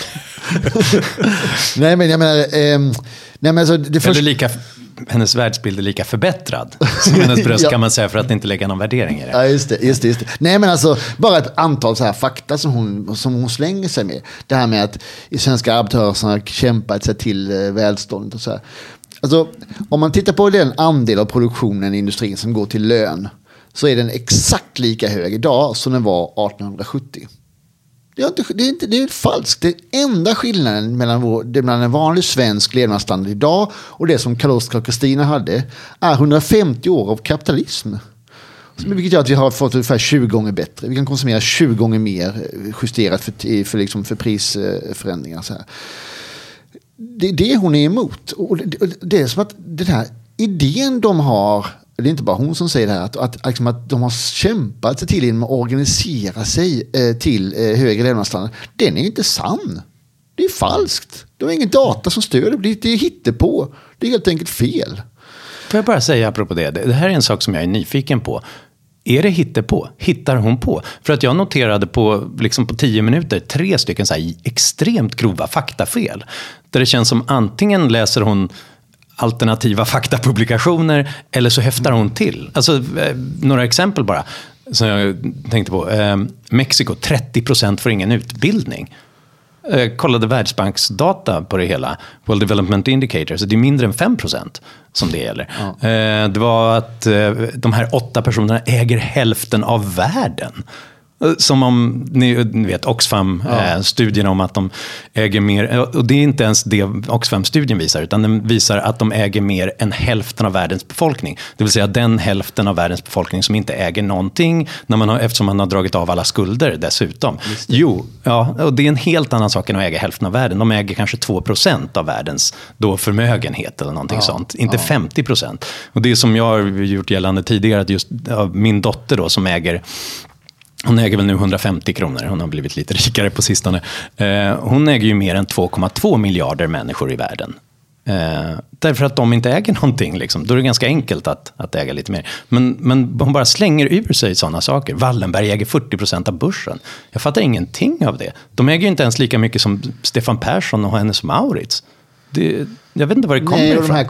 Nej men jag menar, alltså hennes världsbild är lika förbättrad som hennes bröst kan man säga, för att inte lägga någon värdering i det. Ja, just det. Nej men alltså, bara ett antal så här fakta som hon slänger sig med. Det här med att i svenska arbetarrörelsen har kämpat sig till välstånd och så här. Alltså, om man tittar på den andel av produktionen i industrin som går till lön, så är den exakt lika hög idag som den var 1870. Det är falskt. Det enda skillnaden mellan en vanlig svensk levnadsstandard idag och det som Karl-Oskar och Kristina hade är 150 år av kapitalism. Vilket gör att vi har fått ungefär 20 gånger bättre. Vi kan konsumera 20 gånger mer justerat för prisförändringar. Så här. Det är det hon är emot. Och det är som att den här idén de har, det är inte bara hon som säger det här, att de har kämpat sig till genom att organisera sig till högre levnadsstandard. Den är inte sann. Det är falskt. De har ingen data som stöder. Det är hittepå. Det är helt enkelt fel. Får jag bara säga apropå det. Det här är en sak som jag är nyfiken på. Är det hittepå? Hittar hon på? För att jag noterade på 10 minuter 3 stycken så här extremt grova faktafel. Där det känns som antingen läser hon alternativa faktapublikationer eller så häftar hon till. Alltså några exempel bara som jag tänkte på. Mexiko, 30% får ingen utbildning. Kollade Världsbanksdata på det hela. World Development Indicators. Det är mindre än 5% som det gäller. Ja. Det var att de här 8 personerna äger hälften av världen. Som om, ni vet, Oxfam-studien om att de äger mer, och det är inte ens det Oxfam-studien visar, utan den visar att de äger mer än hälften av världens befolkning. Det vill säga den hälften av världens befolkning som inte äger någonting eftersom man har dragit av alla skulder dessutom. Jo, ja, och det är en helt annan sak än att äga hälften av världen. De äger kanske 2% av världens då förmögenhet eller någonting sånt, inte 50%. Och det som jag har gjort gällande tidigare, att just min dotter då som hon äger väl nu 150 kronor. Hon har blivit lite rikare på sistone. Hon äger ju mer än 2,2 miljarder människor i världen. Därför att de inte äger någonting. Liksom. Då är det ganska enkelt att äga lite mer. Men hon bara slänger ur sig sådana saker. Wallenberg äger 40% av börsen. Jag fattar ingenting av det. De äger ju inte ens lika mycket som Stefan Persson och Hennes Mauritz. Jag vet inte var det kommer ifrån. De här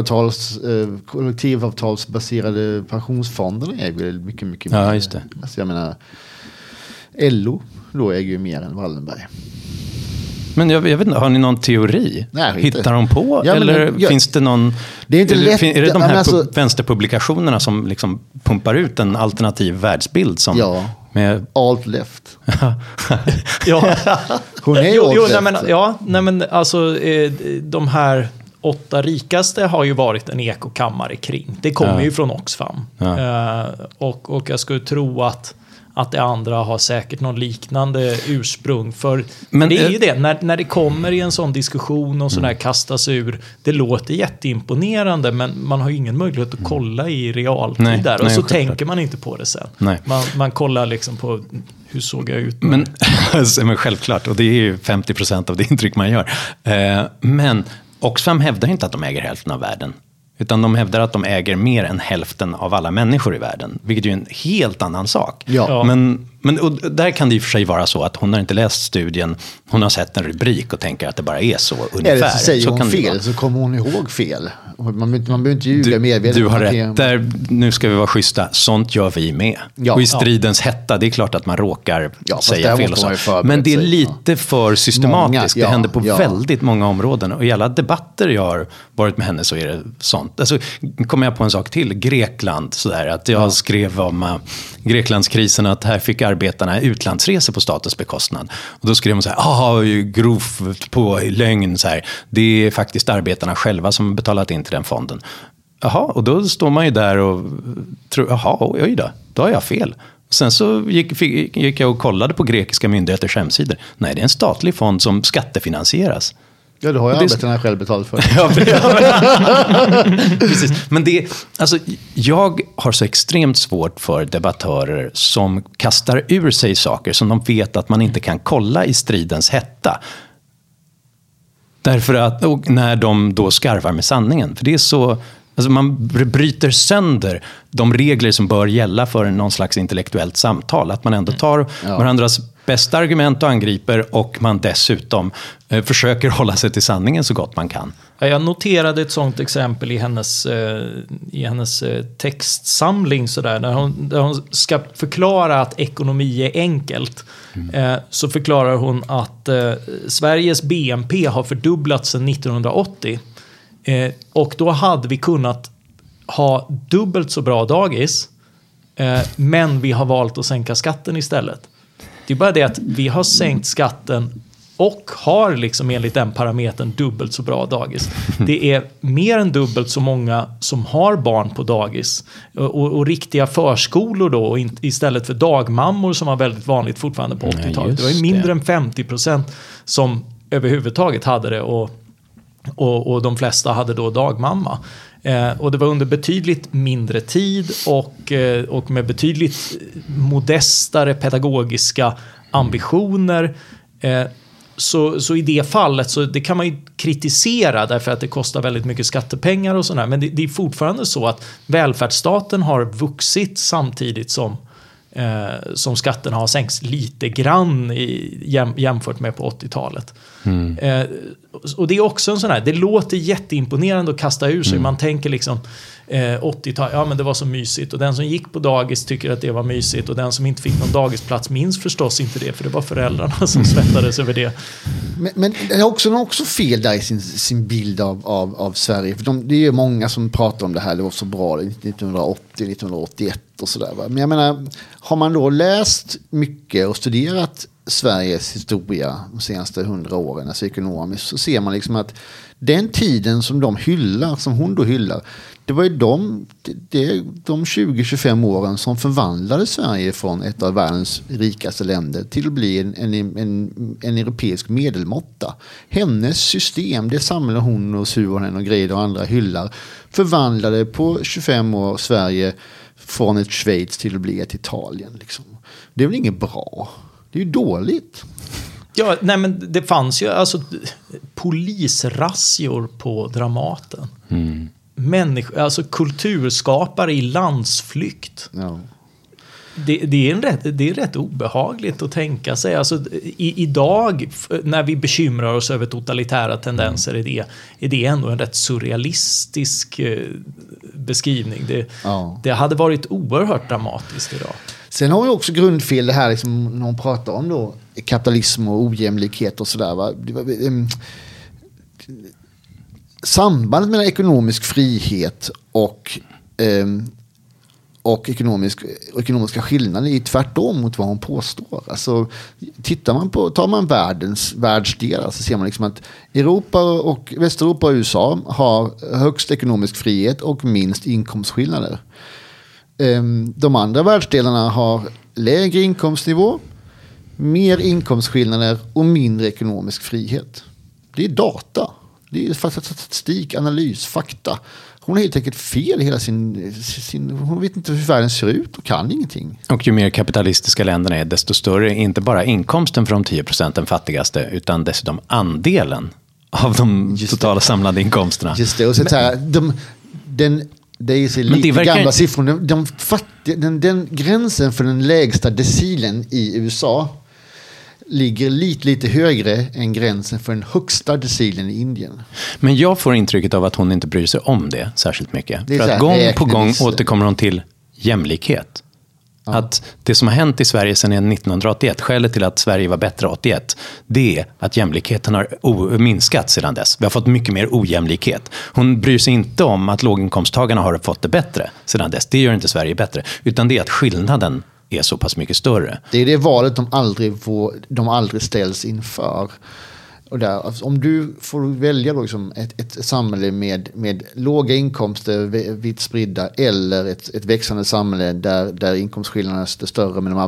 kollektivavtalsbaserade pensionsfonderna äger väl mycket mer. Ja, just det. Alltså jag menar, LO då äger ju mer än Wallenberg. Men jag vet inte, har ni någon teori? Nej, hittar de på? Ja, eller finns det någon... Det är inte lätt. Är det de här vänsterpublikationerna som liksom pumpar ut en alternativ världsbild som... Ja, med alt left. Ja. Hon är ju alt left. Nej men alltså de här 8 rikaste har ju varit en ekokammare kring. Det kommer ju från Oxfam. Ja. Och jag skulle tro att det andra har säkert någon liknande ursprung. Men det är ju det, när det kommer i en sån diskussion och sådär kastas ur, det låter jätteimponerande, men man har ju ingen möjlighet att kolla i realtid där. Och så tänker man inte på det sen. Man kollar liksom på hur såg jag ut. Men självklart, och det är ju 50% av det intryck man gör. Men Oxfam hävdar inte att de äger hälften av världen. Utan de hävdar att de äger mer än hälften av alla människor i världen. Vilket är ju en helt annan sak. Ja. Men och där kan det i och för sig vara så att hon har inte läst studien. Hon har sett en rubrik och tänker att det bara är så ungefär. Eller så säger hon kan fel, så kommer hon ihåg fel. Man behöver inte ljuga medvetet. Du har rätt. Nu ska vi vara schyssta. Sånt gör vi med. Ja. Och i stridens hetta, det är klart att man råkar säga fel och så. Men det är lite för systematiskt. Det händer på väldigt många områden. Och i alla debatter jag har varit med henne så är det sånt. Alltså, kommer jag på en sak till. Grekland, sådär. Att jag skrev om Greklandskrisen, att här fick arbetarna utlandsresor på statens bekostnad. Och då skrev man så här, grovt på lögn så här. Det är faktiskt arbetarna själva som betalat in till den fonden. Jaha, och då står man ju där och tror, oj då har jag fel. Sen så gick jag och kollade på grekiska myndigheters hemsidor. Nej, det är en statlig fond som skattefinansieras. Ja, det har ju arbetarna själv betalt för. Precis. Men jag har så extremt svårt för debattörer som kastar ur sig saker som de vet att man inte kan kolla i stridens hetta. Därför att, och när de då skarvar med sanningen. För det är så... Alltså man bryter sönder de regler som bör gälla för någon slags intellektuellt samtal. Att man ändå tar varandras bästa argument och angriper, och man dessutom försöker hålla sig till sanningen så gott man kan. Jag noterade ett sånt exempel i hennes textsamling sådär, där hon ska förklara att ekonomi är enkelt. Så förklarar hon att Sveriges BNP har fördubblats sedan 1980. Och då hade vi kunnat ha dubbelt så bra dagis, men vi har valt att sänka skatten istället. Det är bara det att vi har sänkt skatten och har liksom enligt den parametern dubbelt så bra dagis. Det är mer än dubbelt så många som har barn på dagis och riktiga förskolor då, istället för dagmammor som var väldigt vanligt fortfarande på 80-talet. Det var ju mindre än 50% som överhuvudtaget hade det, och de flesta hade då dagmamma. Och det var under betydligt mindre tid och med betydligt modestare pedagogiska ambitioner. Så i det fallet, så det kan man ju kritisera därför att det kostar väldigt mycket skattepengar och sådär. Men det är fortfarande så att välfärdsstaten har vuxit samtidigt som skatterna har sänkts lite grann jämfört med på 80-talet. Och det är också en sån här, det låter jätteimponerande att kasta ur sig. Man tänker liksom, 80-tal, ja men det var så mysigt. Och den som gick på dagis tycker att det var mysigt. Och den som inte fick någon dagisplats minns förstås inte det. För det var föräldrarna som svettades över det. Men det är också fel där i sin bild av Sverige. För det är ju många som pratar om det här. Det var så bra 1980, 1981 och sådär. Men jag menar, har man då läst mycket och studerat Sveriges historia de senaste 100 åren, alltså ekonomiskt, så ser man liksom att den tiden som de hyllar, som hon då hyllar, det var ju de 20-25 åren som förvandlade Sverige från ett av världens rikaste länder till att bli en europeisk medelmåtta. Hennes system, det samlade hon och Suhonen och Greider och andra hyllar, förvandlade på 25 år Sverige från ett Schweiz till att bli ett Italien. Liksom. Det är väl inget bra? Det är ju dåligt. Ja, nej men det fanns ju alltså polisrazzjor på Dramaten. Alltså kulturskapare i landsflykt. Ja. Det är rätt obehagligt att tänka sig. Alltså, idag när vi bekymrar oss över totalitära tendenser är det ändå en rätt surrealistisk beskrivning. Det hade varit oerhört dramatiskt idag. Sen har vi också grundfel det här liksom, när hon pratar om då, kapitalism och ojämlikhet och sådär. Sambandet mellan ekonomisk frihet och ekonomiska skillnader är tvärtom mot vad hon påstår. Alltså, tar man världsdelar så ser man liksom att Europa och Västeuropa och USA har högst ekonomisk frihet och minst inkomstskillnader. De andra världsdelarna har lägre inkomstnivå, mer inkomstskillnader och mindre ekonomisk frihet. Det är data. Det är statistik, analys, fakta. Hon har helt enkelt fel hela sin hon vet inte hur världen ser ut och kan ingenting. Och ju mer kapitalistiska länderna är, desto större inte bara inkomsten för de 10% fattigaste, utan dessutom andelen av de totala samlade inkomsterna. Just det, och så här, det är så lite gamla siffror. Den gränsen för den lägsta decilen i USA ligger lite högre än gränsen för den högsta decilen i Indien. Men jag får intrycket av att hon inte bryr sig om det särskilt mycket. Det är för att gång på gång återkommer hon till jämlikhet. Ja. Att det som har hänt i Sverige sedan 1981, skälet till att Sverige var bättre 81, det är att jämlikheten har minskat sedan dess. Vi har fått mycket mer ojämlikhet. Hon bryr sig inte om att låginkomsttagarna har fått det bättre sedan dess. Det gör inte Sverige bättre. Utan det är att skillnaden är så pass mycket större. Det är det valet de aldrig ställs inför. Och där, alltså, om du får välja då liksom ett samhälle med låga inkomster, vitt spridda, eller ett växande samhälle där inkomstskillnaderna är större men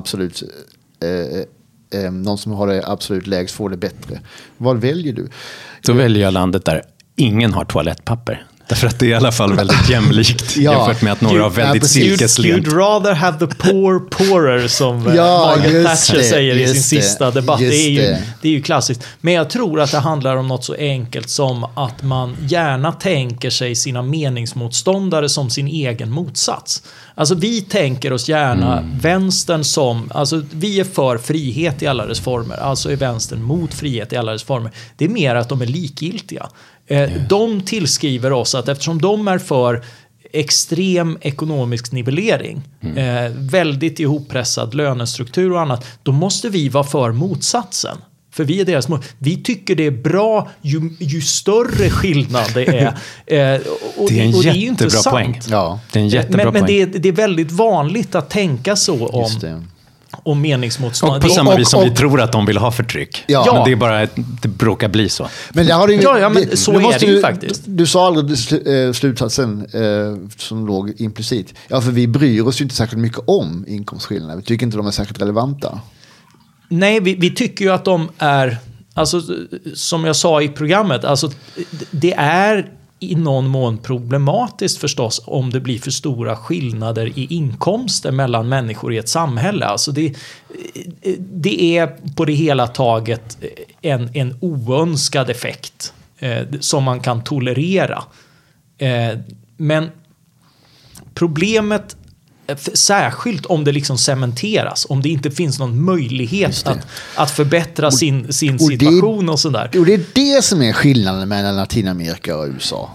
någon som har det absolut lägst får det bättre. Vad väljer du? Då väljer jag landet där ingen har toalettpapper. Därför att det är i alla fall väldigt jämlikt jämfört med att några har väldigt silkeslent. You'd rather have the poorer som Margaret Thatcher säger i sin sista debatt. Det är ju klassiskt. Men jag tror att det handlar om något så enkelt som att man gärna tänker sig sina meningsmotståndare som sin egen motsats. Alltså vi tänker oss gärna vänstern som, alltså vi är för frihet i alla dess former, alltså är vänstern mot frihet i alla dess former. Det är mer att de är likgiltiga. De tillskriver oss att eftersom de är för extrem ekonomisk nivellering, väldigt ihoppressad lönestruktur och annat, då måste vi vara för motsatsen. För vi är deras mål. Vi tycker det är bra ju större skillnad det är. Det är en jättebra poäng. Ja. Det är en jättebra poäng. Men det är väldigt vanligt att tänka så om meningsmotstånd. Och på samma vis som vi tror att de vill ha förtryck. Ja. Men det är bara det bråkar bli så. Men det har du, men så är det ju faktiskt. Du sa aldrig slutsatsen som låg implicit. Ja, för vi bryr oss ju inte särskilt mycket om inkomstskillnader. Vi tycker inte de är särskilt relevanta. Nej, vi tycker ju att de är, alltså som jag sa i programmet, alltså det är i någon mån problematiskt förstås om det blir för stora skillnader i inkomster mellan människor i ett samhälle. Alltså det är på det hela taget en oönskad effekt som man kan tolerera. Men problemet Särskilt om det liksom cementeras, om det inte finns någon möjlighet att förbättra sin situation och sådär. Och det är det som är skillnaden mellan Latinamerika och USA.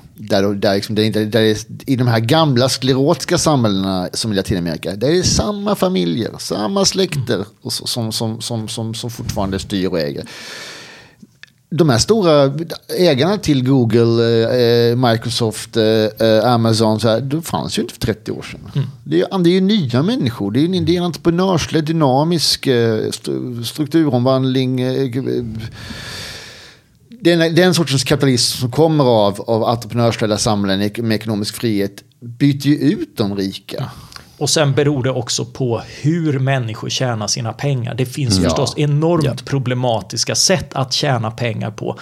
I de här gamla sklerotiska samhällena som i Latinamerika, där är det samma familjer, samma släkter som fortfarande styr och äger. De här stora ägarna till Google, Microsoft, Amazon, så här, det fanns ju inte för 30 år sedan. Det är ju nya människor. Det är en entreprenörsledd, dynamisk strukturomvandling. Den sortens kapitalism som kommer av entreprenörsledda samhällen med ekonomisk frihet byter ju ut de rika. Och sen beror det också på hur människor tjänar sina pengar. Det finns förstås enormt problematiska sätt att tjäna pengar på.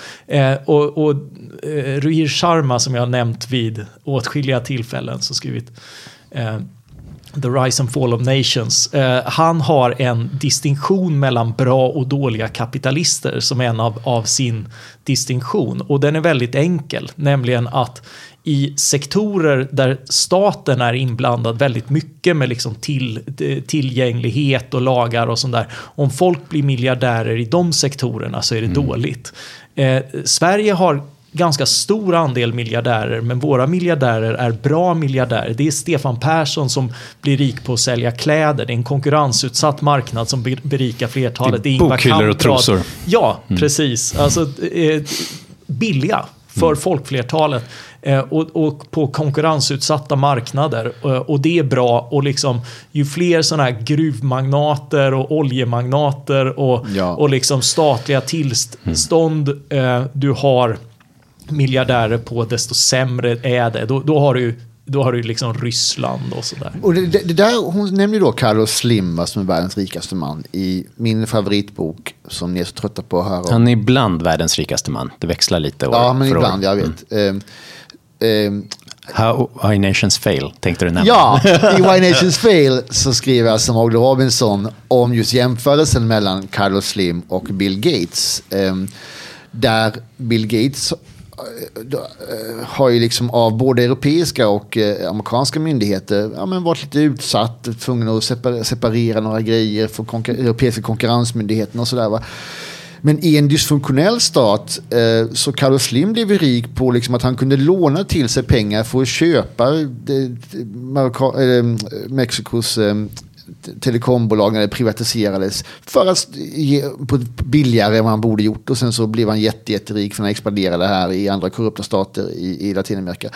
Ruhir Sharma, som jag har nämnt vid åtskilliga tillfällen, som skrivit The Rise and Fall of Nations. Han har en distinktion mellan bra och dåliga kapitalister som en av sin distinktion. Och den är väldigt enkel, nämligen att i sektorer där staten är inblandad väldigt mycket med liksom tillgänglighet och lagar och sånt där. Om folk blir miljardärer i de sektorerna så är det dåligt. Sverige har ganska stor andel miljardärer, men våra miljardärer är bra miljardärer. Det är Stefan Persson som blir rik på att sälja kläder. Det är en konkurrensutsatt marknad som berikar flertalet. Det är bokhyllor och trosor. Ja, precis. Alltså billiga för folkflertalet och på konkurrensutsatta marknader, och det är bra. Och liksom, ju fler sådana här gruvmagnater och oljemagnater och liksom statliga tillstånd du har miljardärer på, desto sämre är det. Då har du liksom Ryssland och sådär. Och det där, hon nämnde ju då Carlos Slim som är världens rikaste man i min favoritbok som ni är så trötta på att höra. Han är ibland världens rikaste man. Det växlar lite år. Ja, men ibland, jag vet. Why Nations Fail, tänkte du nämna. Ja, i Why Nations Fail så skriver jag som Ogle Robinson om just jämförelsen mellan Carlos Slim och Bill Gates. Där Bill Gates har ju liksom av både europeiska och amerikanska myndigheter varit lite utsatt, tvungen att separera några grejer för europeiska konkurrensmyndigheten och sådär, va. Men i en dysfunktionell stat så Carlos Slim blev rik på liksom att han kunde låna till sig pengar för att köpa Mexikos telekombolag när det privatiserades för att på billigare än vad han borde gjort, och sen så blev han jätterik för han expanderade här i andra korrupta stater i Latinamerika.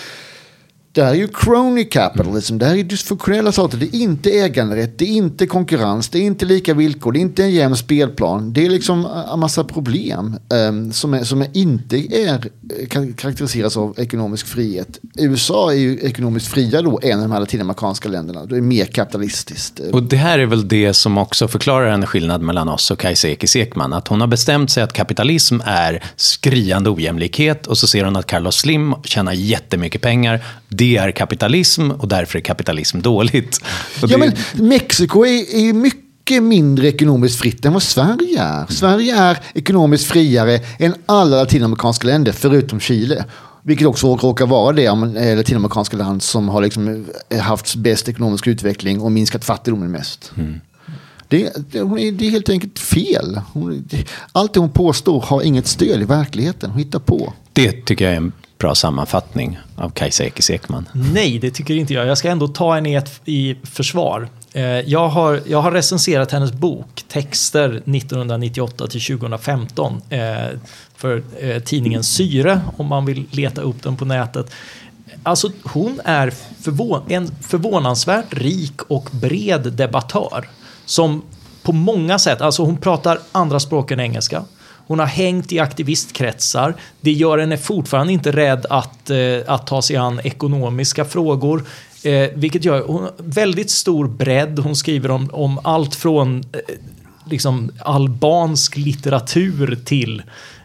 Det här är ju crony capitalism, det här är dysfunktionella saker, det är inte äganderätt, det är inte konkurrens, det är inte lika villkor, det är inte en jämn spelplan, det är liksom en massa problem som inte karaktäriseras av ekonomisk frihet. USA är ju ekonomiskt fria då än de här latinamerikanska länderna, det är mer kapitalistiskt. Och det här är väl det som också förklarar en skillnad mellan oss och Kajsa Ekis Ekman, att hon har bestämt sig att kapitalism är skriande ojämlikhet, och så ser hon att Carlos Slim tjänar jättemycket pengar. Det är kapitalism och därför är kapitalism dåligt. Men Mexiko är mycket mindre ekonomiskt fritt än vad Sverige är. Sverige är ekonomiskt friare än alla latinamerikanska länder förutom Chile. Vilket också råkar vara det latinamerikanska land som har liksom haft bäst ekonomisk utveckling och minskat fattigdomen mest. Det är helt enkelt fel. Allt det hon påstår har inget stöd i verkligheten. Hon hittar på. Det tycker jag är en bra sammanfattning av Kajsa Ekis Ekman. Nej, det tycker inte jag. Jag ska ändå ta henne i försvar. Jag har recenserat hennes bok Texter 1998 till 2015 för tidningen Syre, om man vill leta upp den på nätet. Alltså, hon är en förvånansvärt rik och bred debattör som på många sätt, alltså hon pratar andra språk än engelska. Hon har hängt i aktivistkretsar. Det gör henne fortfarande inte rädd att ta sig an ekonomiska frågor. Vilket gör hon väldigt stor bredd. Hon skriver om allt från liksom albansk litteratur till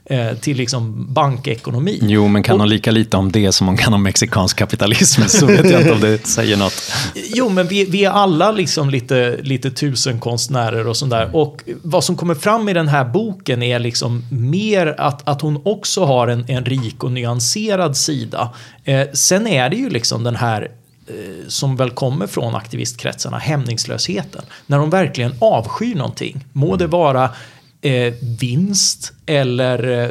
liksom bankekonomi. Jo, men kan hon lika lite om det som hon kan om mexikansk kapitalism, så vet jag inte om det säger något. Jo, men vi är alla liksom lite tusenkonstnärer och sånt där. Och vad som kommer fram i den här boken är liksom mer att hon också har en rik och nyanserad sida. Sen är det ju liksom den här som väl kommer från aktivistkretsarna, hämningslösheten. När de verkligen avskyr någonting. Må det vara vinst eller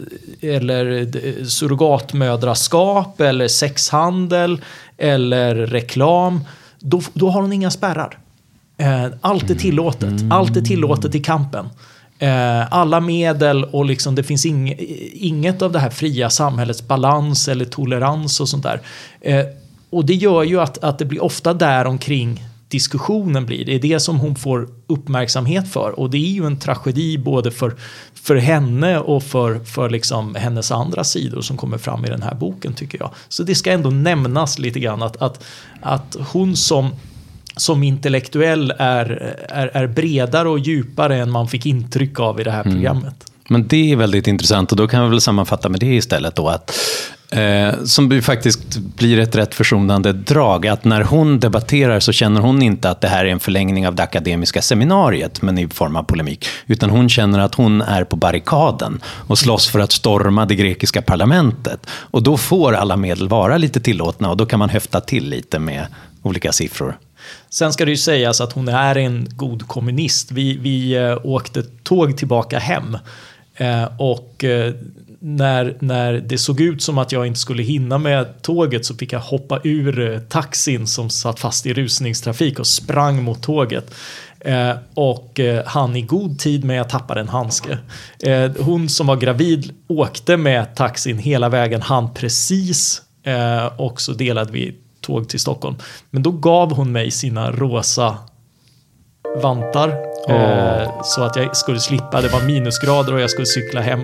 surrogatmödraskap eller sexhandel eller reklam. Då har hon inga spärrar. Allt är tillåtet. Allt är tillåtet i kampen. Alla medel och liksom det finns inget av det här fria samhällets balans eller tolerans och sånt där. Och det gör ju att det blir ofta där omkring diskussionen blir. Det är det som hon får uppmärksamhet för. Och det är ju en tragedi både för henne och för liksom hennes andra sidor som kommer fram i den här boken, tycker jag. Så det ska ändå nämnas lite grann att hon som intellektuell är bredare och djupare än man fick intryck av i det här programmet. Men det är väldigt intressant, och då kan vi väl sammanfatta med det istället då, att som faktiskt blir ett rätt försonande drag, att när hon debatterar så känner hon inte att det här är en förlängning av det akademiska seminariet, men i form av polemik, utan hon känner att hon är på barrikaden och slåss för att storma det grekiska parlamentet, och då får alla medel vara lite tillåtna, och då kan man höfta till lite med olika siffror. Sen ska det ju sägas att hon är en god kommunist. Vi åkte tåg tillbaka hem och när det såg ut som att jag inte skulle hinna med tåget så fick jag hoppa ur taxin som satt fast i rusningstrafik och sprang mot tåget. Och han i god tid, men jag tappade en handske. Hon som var gravid åkte med taxin hela vägen, han precis, och så delade vi tåg till Stockholm. Men då gav hon mig sina rosa vantar så att jag skulle slippa. Det var minusgrader och jag skulle cykla hem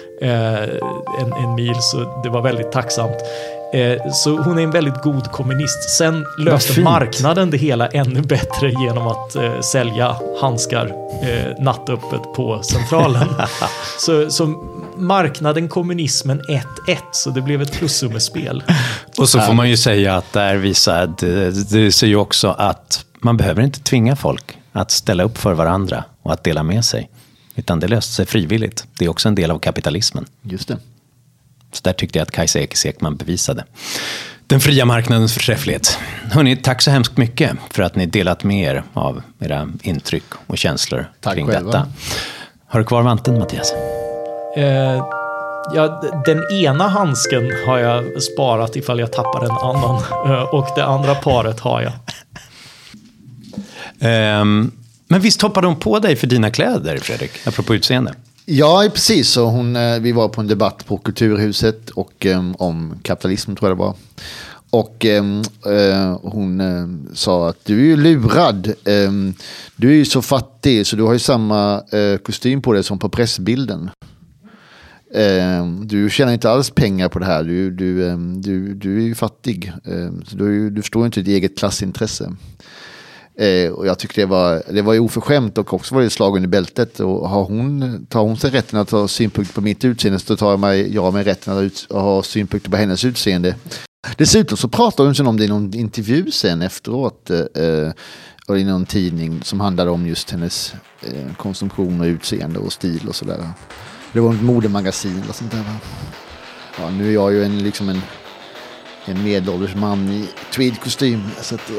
en mil, så det var väldigt tacksamt. Så hon är en väldigt god kommunist. Sen löste marknaden det hela ännu bättre genom att sälja handskar nattöppet på Centralen. så marknaden, kommunismen 1-1, så det blev ett plussummespel. Och så får man ju säga att där det ser ju också att man behöver inte tvinga folk att ställa upp för varandra och att dela med sig, utan det löste sig frivilligt. Det är också en del av kapitalismen. Just det. Så där tyckte jag att Kajsa Ekis-Ekman bevisade den fria marknadens förträfflighet. Hörrni, tack så hemskt mycket för att ni delat med er av era intryck och känslor kring detta. Har du kvar vanten, Mattias? Ja, den ena handsken har jag sparat ifall jag tappar en annan, och det andra paret har jag. Men visst hoppade hon på dig för dina kläder, Fredrik, apropå utseende? Ja, precis. Så vi var på en debatt på Kulturhuset och om kapitalism, tror jag det var. Och hon sa att du är ju lurad. Du är ju så fattig så du har ju samma kostym på dig som på pressbilden. Du tjänar inte alls pengar på det här. Du är ju fattig. Så du förstår inte ditt eget klassintresse. Och jag tyckte det var ju oförskämt, och också var det slag under bältet. Och tar hon sig rätten att ha synpunkter på mitt utseende, så tar jag mig rätten att ha synpunkter på hennes utseende. Dessutom så pratar hon om det i någon intervju sen efteråt och i någon tidning som handlade om just hennes konsumtion och utseende och stil och sådär. Det var ett modemagasin och sånt där. Ja, nu är jag ju en medelålders man i tweedkostym, så att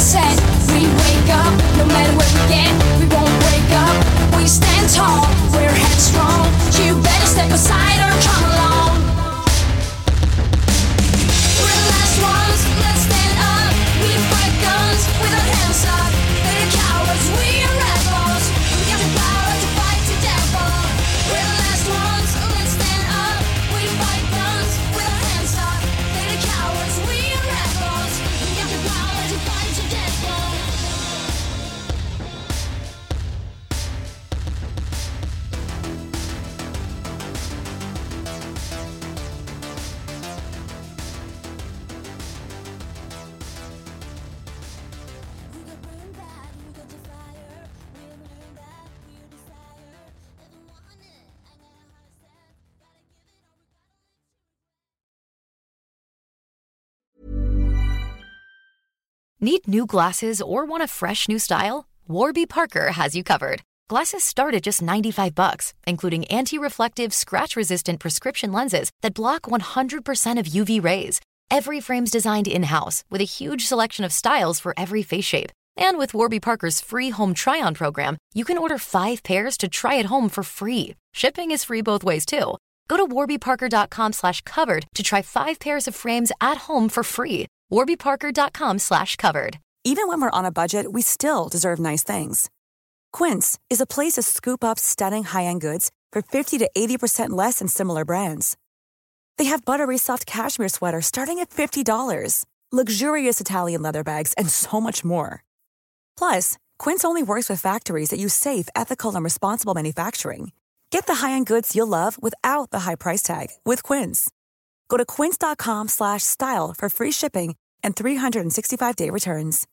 we won't break up. We stand tall. We're Need new glasses or want a fresh new style? Warby Parker has you covered. Glasses start at just $95, including anti-reflective, scratch-resistant prescription lenses that block 100% of UV rays. Every frame's designed in-house with a huge selection of styles for every face shape. And with Warby Parker's free home try-on program, you can order 5 pairs to try at home for free. Shipping is free both ways, too. Go to warbyparker.com/covered to try 5 pairs of frames at home for free. warbyparker.com/covered. Even when we're on a budget, we still deserve nice things. Quince is a place to scoop up stunning high-end goods for 50 to 80% less than similar brands. They have buttery soft cashmere sweaters starting at $50, luxurious Italian leather bags, and so much more. Plus, Quince only works with factories that use safe, ethical, and responsible manufacturing. Get the high-end goods you'll love without the high price tag with Quince. Go to quince.com/style for free shipping and 365-day returns.